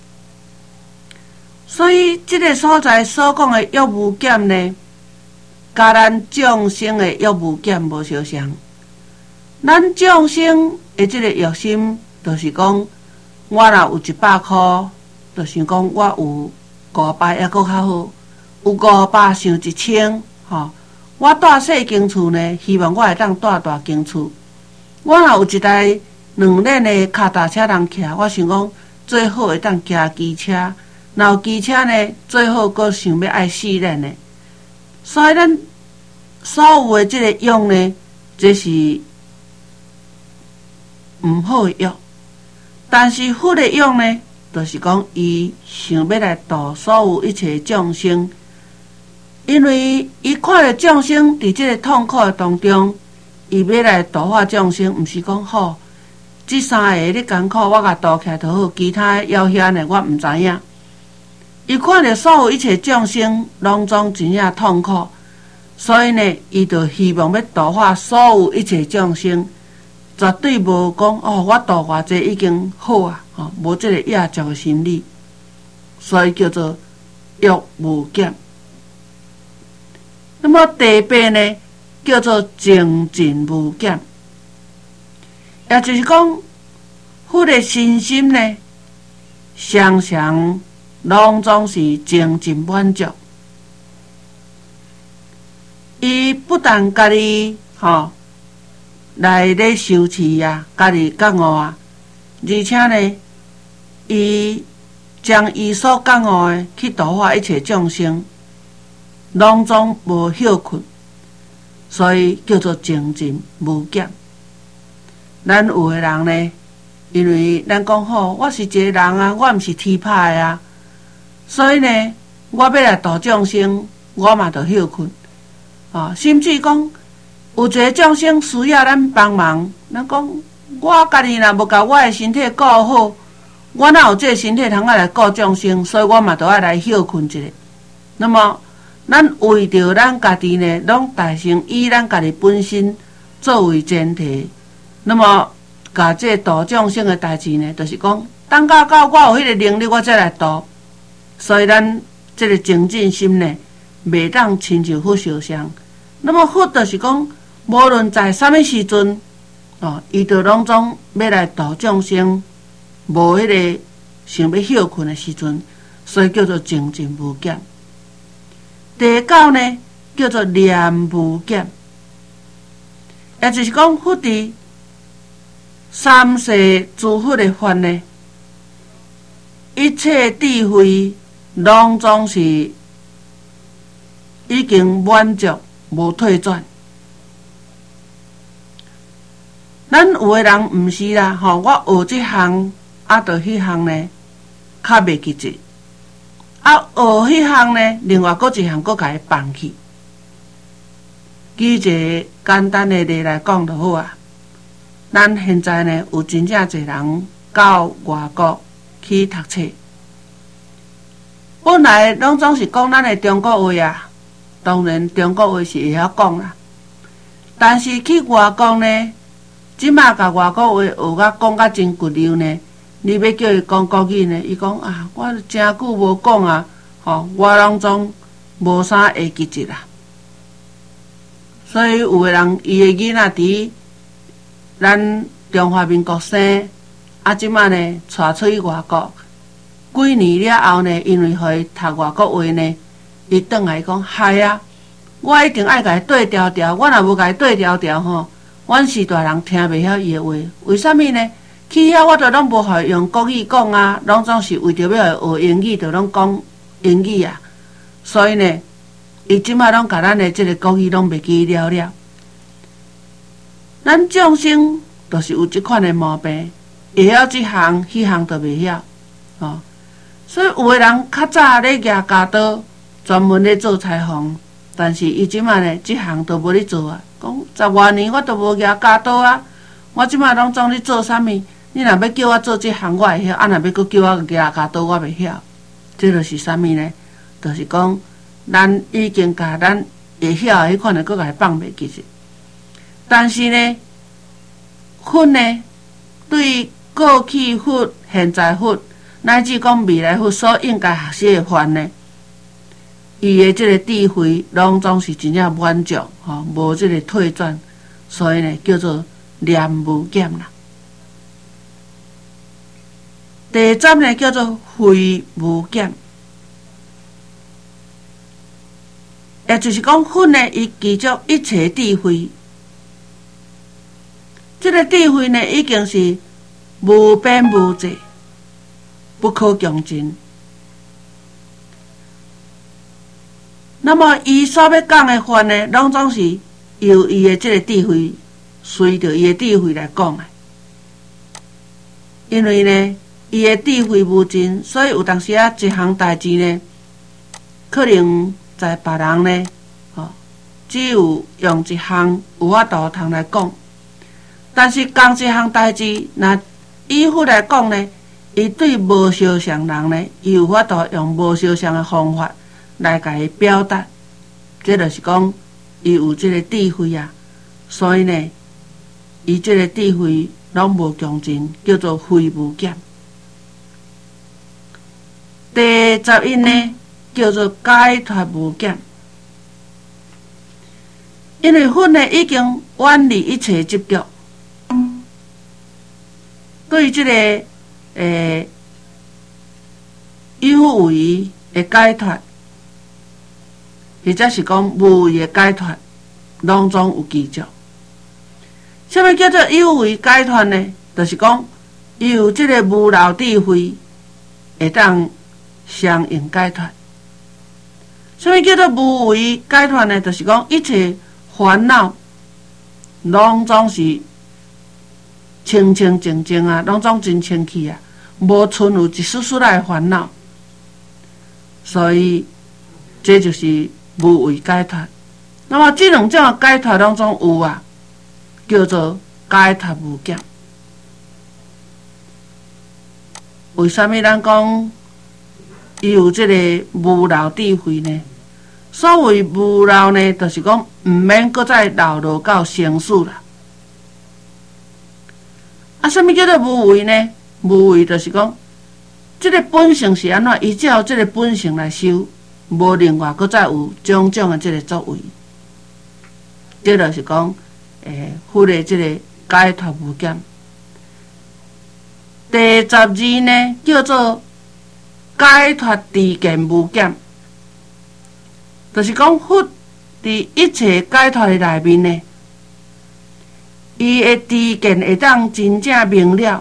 所以，这个所在所讲的欲无减呢，甲咱众生的欲无减无相像。咱众生的这个欲心，就是讲，我若有一百箍，就想讲我有五百还阁较好，有五百想一千。吼，我住细间厝呢，希望我会当住大间厝。我若有一台两轮的脚踏车通骑，我想讲最好会当骑机车。若有机车呢，最好阁想要爱四轮的。所以咱所有的这个用呢，这是毋好的用。但是佛的用呢，就是讲伊想要来度所有一切众生。因为伊看到众生伫即个痛苦的当中，伊要来度化众生，毋是讲好即三个你艰苦，我甲度起来就好，其他要险的我毋知影。伊看到所有一切众生拢总真正痛苦，所以呢，伊就希望要度化所有一切众生，绝对无讲哦，我度偌济已经好啊，吼，无即个野俗的心理，所以叫做欲无减。那么第八呢，叫做精进无减，也就是讲，佛的身心呢，常常拢总是精进满足。伊不但家己吼来咧修持啊，家己觉悟啊，而且呢，伊将伊所觉悟的去度化一切众生，拢总无休困，所以叫做精进无减。咱有的人呢，因为咱讲好，我是一个人啊，我毋是天派的啊，所以呢，我要来度众生，我嘛着休困。哦，甚至讲有一个众生需要咱帮忙，咱讲我家己若无甲我的身体顾好，我哪有这个身体通啊来顾众生？所以我嘛着爱来休困一下。那么，咱为着咱家己呢，拢大成以咱家己本身作为前提，那么甲这度众生的代志呢，就是讲，等到到我有迄个能力，我再来度。所以咱这个精进心呢，袂当亲像佛相像。那么佛就是讲，无论在啥物时阵，哦，伊就拢总要来度众生，无迄个想要休困的时阵，所以叫做精进无减。第九呢，叫做念无减，也就是讲佛伫三世诸佛的法呢，一切智慧拢总是已经满足，无退转。咱有的人毋是啦，吼，我学这项，啊，着迄项呢，较袂记住。啊，学迄项呢，另外搁一项搁甲伊放弃。举一个简单的例来讲就好啊。咱现在呢，有真正侪人到外国去读册，本来拢总是讲咱的中国话啊，当然中国话是会晓讲啦。但是去外国呢，即马甲外国话学甲讲甲真骨溜呢，你要叫伊讲国语呢，伊讲啊，我真久无讲啊，吼，我拢总无啥会记住啦。所以有的人伊的囡仔伫咱中华民国生，啊，即马呢，带出去外国，几年了后呢，因为互伊读外国话呢，伊转来讲，嗨啊，我一定爱甲伊对调调，我若无甲伊对调调吼，阮时大人听袂晓伊的话，为什么呢？去遐我着拢无互伊用国语讲啊，拢总是为着要学英语，着拢讲英语啊，所以呢，伊即马拢甲咱的即个国语拢袂记了了。咱众生就是有即款的毛病，会晓即项，迄项都袂晓，哦。所以有的人较早咧举家刀，专门咧做裁缝，但是伊即马呢，即项都无咧做啊。讲十外年我都无举家刀啊，我即马拢总咧做啥物？你若要叫我做即项，我会晓；啊，若要搁叫我举家刀，我袂晓。这就是啥物呢？就是讲，咱已经甲咱会晓的迄款的，搁甲伊放袂记去。但是呢，佛呢，对过去佛、现在佛，乃至讲未来佛所应该学习的法呢，伊的即个智慧，拢总是真正满足，吼，无即个退转，所以呢，叫做念无减啦。第十呢，叫做慧无减，也就是讲，佛呢，伊记住一切智慧。这个智慧呢，已经是无边无际，不可穷尽。那么，伊所要讲的法呢，拢总是由伊的这个智慧，随着伊的智慧来讲的。因为呢，伊的智慧无尽，所以有当时啊，一项代志呢，可能在别人呢，哦，只有用一项有法度通来讲。 但是同一项代志，若以佛来讲呢，伊对无相像人呢，伊有法度用无相像的方法来甲伊表达，这就是讲伊有这个智慧啊。所以呢，伊这个智慧拢无穷尽，叫做非无减。第十因呢，叫做解脱无减。因为佛呢已经远离一切执着，对这个诶有为的解脱，或者是讲无为的解脱，拢总有记着。什么叫做有为解脱呢？就是讲伊有这个无漏智慧，会当相应解脱。什么叫做无为解脱呢？就是讲一切烦恼拢总是清清净净啊，拢总真清气啊，无存有一丝丝的烦恼。所以这就是无为解脱。那么这两种的解脱拢总有啊，叫做解脱无减。为什么咱讲伊有这个无漏智慧呢？所谓无漏呢，就是讲毋免搁再流落到生死啦。啊，什么叫做无为呢？无为就是讲，这个本性是安怎？伊只有这个本性来修，无另外搁再有种种的这个作为。这就是讲，诶，佛的这个解脱无减。第十二呢，叫做解脱知见无减。就是讲，佛伫一切解脱的内面呢，伊的知见会当真正明了，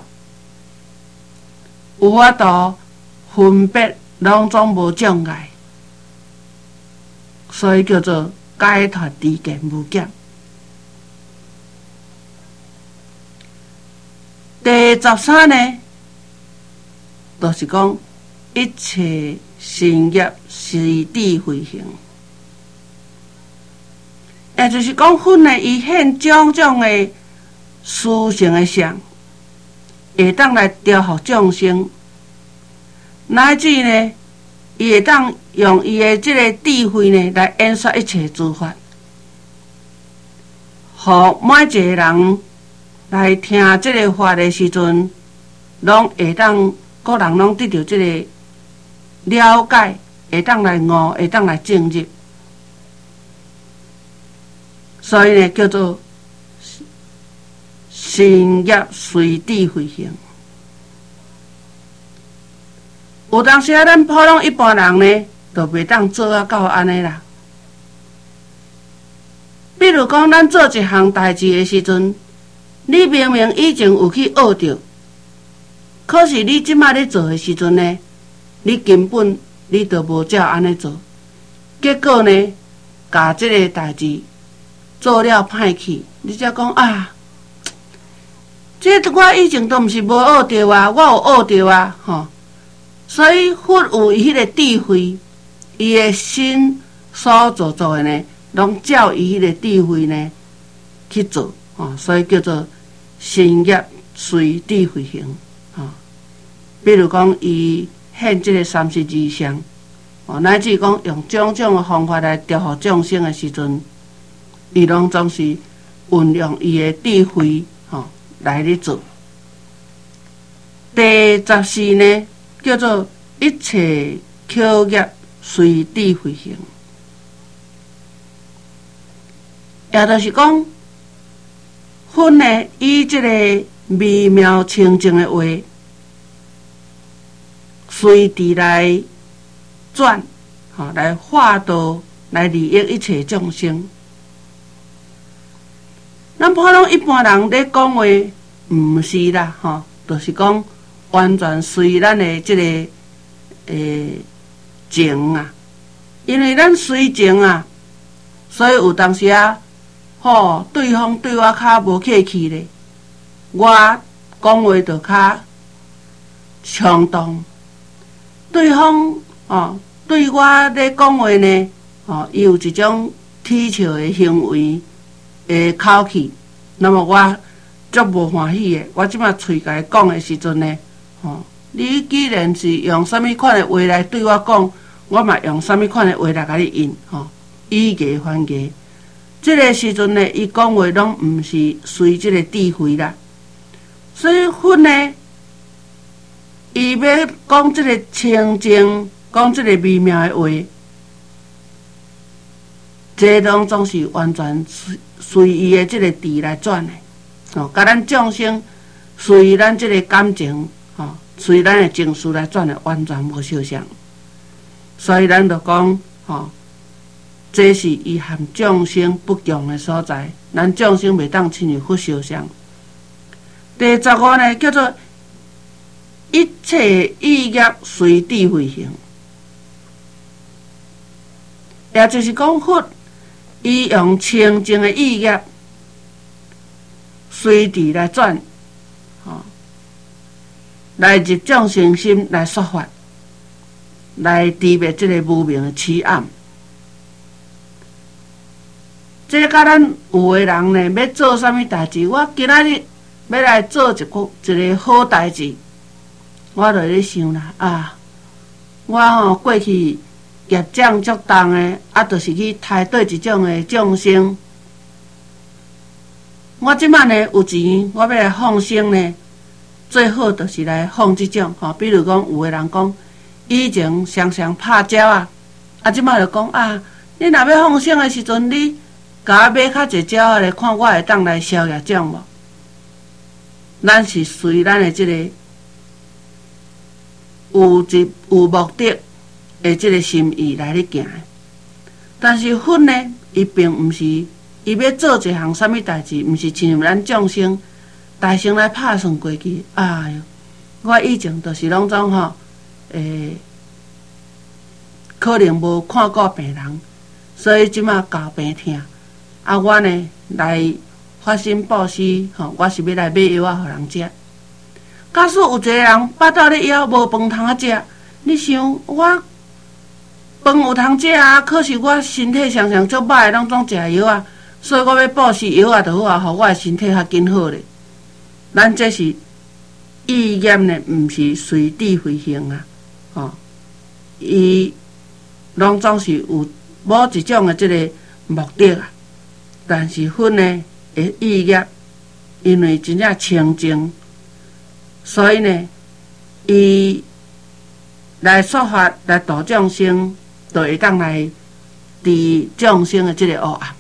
有法度分别，拢总无障碍，所以叫做解脱知见无减。第十三呢，就是讲一切善业是智慧行。也就是讲，佛呢，伊现种种的殊胜的相，会当来调伏众生，乃至呢，伊会当用伊的这个智慧呢，来演说一切诸法，互每一个人来听这个法的时阵，拢会当个人拢得到这个了解，会当来悟，会当来证入。所以呢，叫做善业随智慧行。有当时啊，咱普通一般人呢，就袂当做啊到安尼啦。比如讲，咱做一项代志的时阵，你明明以前有去学着，可是你即摆咧做的时阵呢，你根本你就无照安尼做，结果呢，甲即个代志做了歹去，你才讲啊，这我以前都毋是无学着啊，我有学着啊，吼。所以佛有伊迄个智慧，伊的心所做做的呢，拢照伊迄个智慧呢去做，吼。所以叫做善业随智慧行，吼。比如讲，伊现这个三十二相，哦，乃至讲用种种的方法来调伏众生的时阵，伊拢总是运用伊的智慧，吼、哦、来咧做。第十四呢，叫做一切口业随智慧行，也就是讲，佛呢以这个微妙清净的话，随时来转，吼、哦、来化导，来利益一切众生。咱普通一般人咧讲话，毋是啦，吼、哦，就是讲完全随咱的即、这个诶情啊，因为咱随情啊，所以有当时啊，吼、哦，对方对我较无客气咧，我讲话就较冲动，对方哦对我咧讲话呢，哦，伊有一种踢笑的行为。诶，口气，那么我足无欢喜的。我即马喙甲伊讲的时阵呢，吼，你既然是用啥物款的话来对我讲，我嘛用啥物款的话来甲你应，吼，以牙还牙。即个时阵呢，伊讲话拢毋是随即个智慧啦，所以佛呢，伊要讲即个清净，讲即个微妙的话，这拢总是完全随随伊的即个智来转的。哦，甲咱众生随咱即个感情，吼，随咱的情绪来转的，完全无相像。所以咱就讲，吼，这是伊和众生不共的所在，咱众生袂当亲像佛相像。第十五呢，叫做一切意业随智慧行，也就是讲佛，伊用清净的意业。随智来转，吼，来入众生心来说法，来治灭这个无明的痴暗。这甲咱有的人呢，要做啥物代志？我今仔日要来做一个一个好代志，我就咧想啦啊！我吼、哦、过去业障足重的，啊，就是去抬对一种的众生。我即摆呢有钱，我要来放生呢，最好就是来放即种吼。比如讲，有的人讲，以前常常拍鸟啊，啊，即摆就讲啊，你若要放生的时阵，你甲我买较济鸟仔来看，我会当来消业障无？咱是随咱的即个有一有目的的即个心意来咧行，但是佛呢，伊并毋是。伊要做一项啥物代志，毋是亲像咱众生大声来拍算过去。哎哟，我以前就是拢总吼，诶，可能无看过病人，所以即马交病痛。啊，我呢来发心布施，吼，我是要来买药仔互人食。假使有一个人巴肚咧枵，无饭通啊食，你想我饭有通食啊，可是我身体常常足歹，拢总食药啊。所以我要布施药啊，就好啊，互我的身体较紧好咧。咱这是意业呢，毋是随智慧行啊，吼，伊拢总是有某一种的即个目的啊。但是佛呢，的意业，因为真正清净，所以呢，伊来说法来度众生，就会当来治众生的即个黑暗。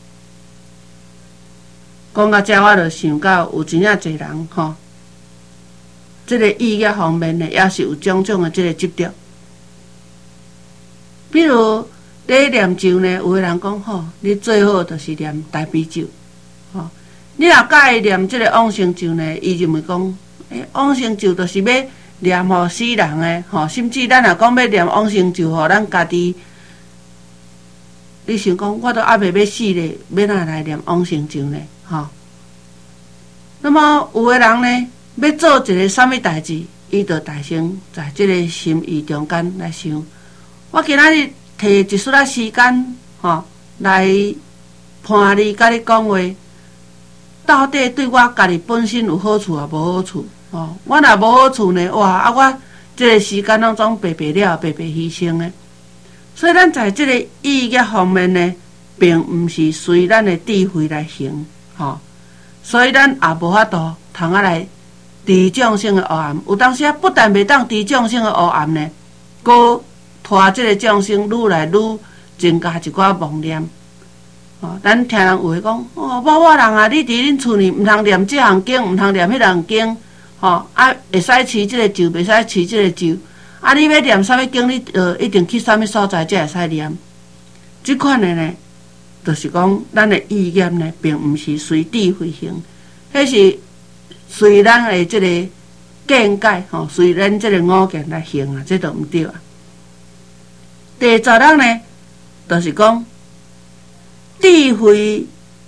讲到这，我就想到有真正侪人吼，即、这个意业方面呢，也是有种种的即个执着。比如咧念咒呢，有个人讲吼，你最好就是念大悲咒，吼。你若介意念即个往生咒呢，伊就会讲，诶、欸，往生咒就是要念互死人的，吼。甚至咱若讲要念往生咒，互咱家己，你想讲，我都还袂要死咧，要哪来念往生咒呢？吼，那么有的人呢，要做一个啥物代志，伊就大声在即个心意中间来想，我今仔日摕一撮仔时间，吼，来伴你甲你讲话，到底对我家己本身有好处啊，无好处？吼，我若无好处呢，哇，啊我即个时间拢总白白了，白白牺牲的。所以咱在即个意业方面呢，并毋是随咱的智慧来行。吼，所以咱也无法度通啊来治众生的黑暗。有当时啊，不但袂当治众生的黑暗呢，搁拖即个众生愈来愈增加一寡妄念。哦，咱听人有话讲，哦，某某人啊，你伫恁厝里毋通念即项经，毋通念迄项经，吼，啊，会使持即个咒，袂使持即个咒。啊，你要念啥物经，你呃一定去啥物所在才会使念。即款的呢？就是讲，咱的意业呢，并毋是随智慧行，迄是随咱的即个见解吼，随咱即个五见来行啊，这都毋对啊。第十人呢，就是讲智慧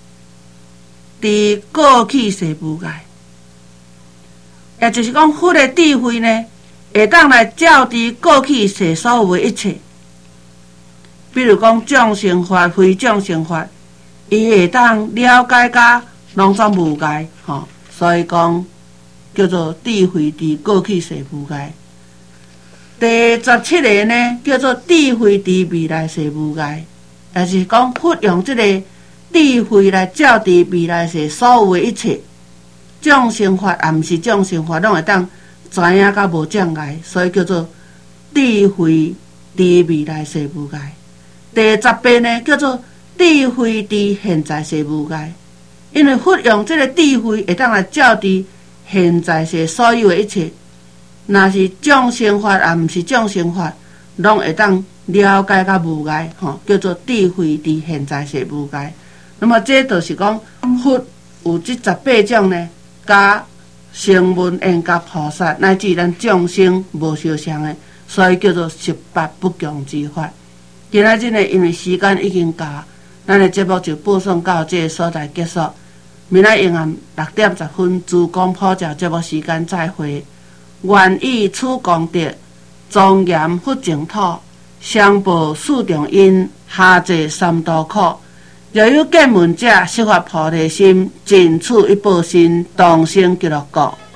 伫过去世无碍，也就是讲，佛的智慧呢，会当来照伫过去世所有的一切。比如讲众生法、非众生法，伊会当了解甲拢总无碍，吼， 所以讲叫做智慧伫过去世无碍。第十七个呢，叫做智慧伫未来世无碍，也是讲佛用这个智慧来照伫未来世所有的一切众生法，也毋是众生法，拢会当知影甲无障碍，所以叫做智慧伫未来世无碍。第十八呢，叫做智慧伫现在世无碍，因为佛用这个智慧会当来照伫现在世所有的一切，若是众生法，也毋是众生法，拢会当了解甲无碍，吼，叫做智慧伫现在世无碍。那么这就是讲佛有这十八种呢，甲声闻缘觉菩萨乃至咱众生无相像的，所以叫做十八不共之法。今仔日呢，因为时间已经到，咱的节目就播送到这个所在结束。明仔永暗六点十分，珠光普照节目时间再会。愿以此功德，庄严佛净土，相报四重因，下济三途苦。若有见闻者，悉发菩提心，尽此一报身，同生极乐国。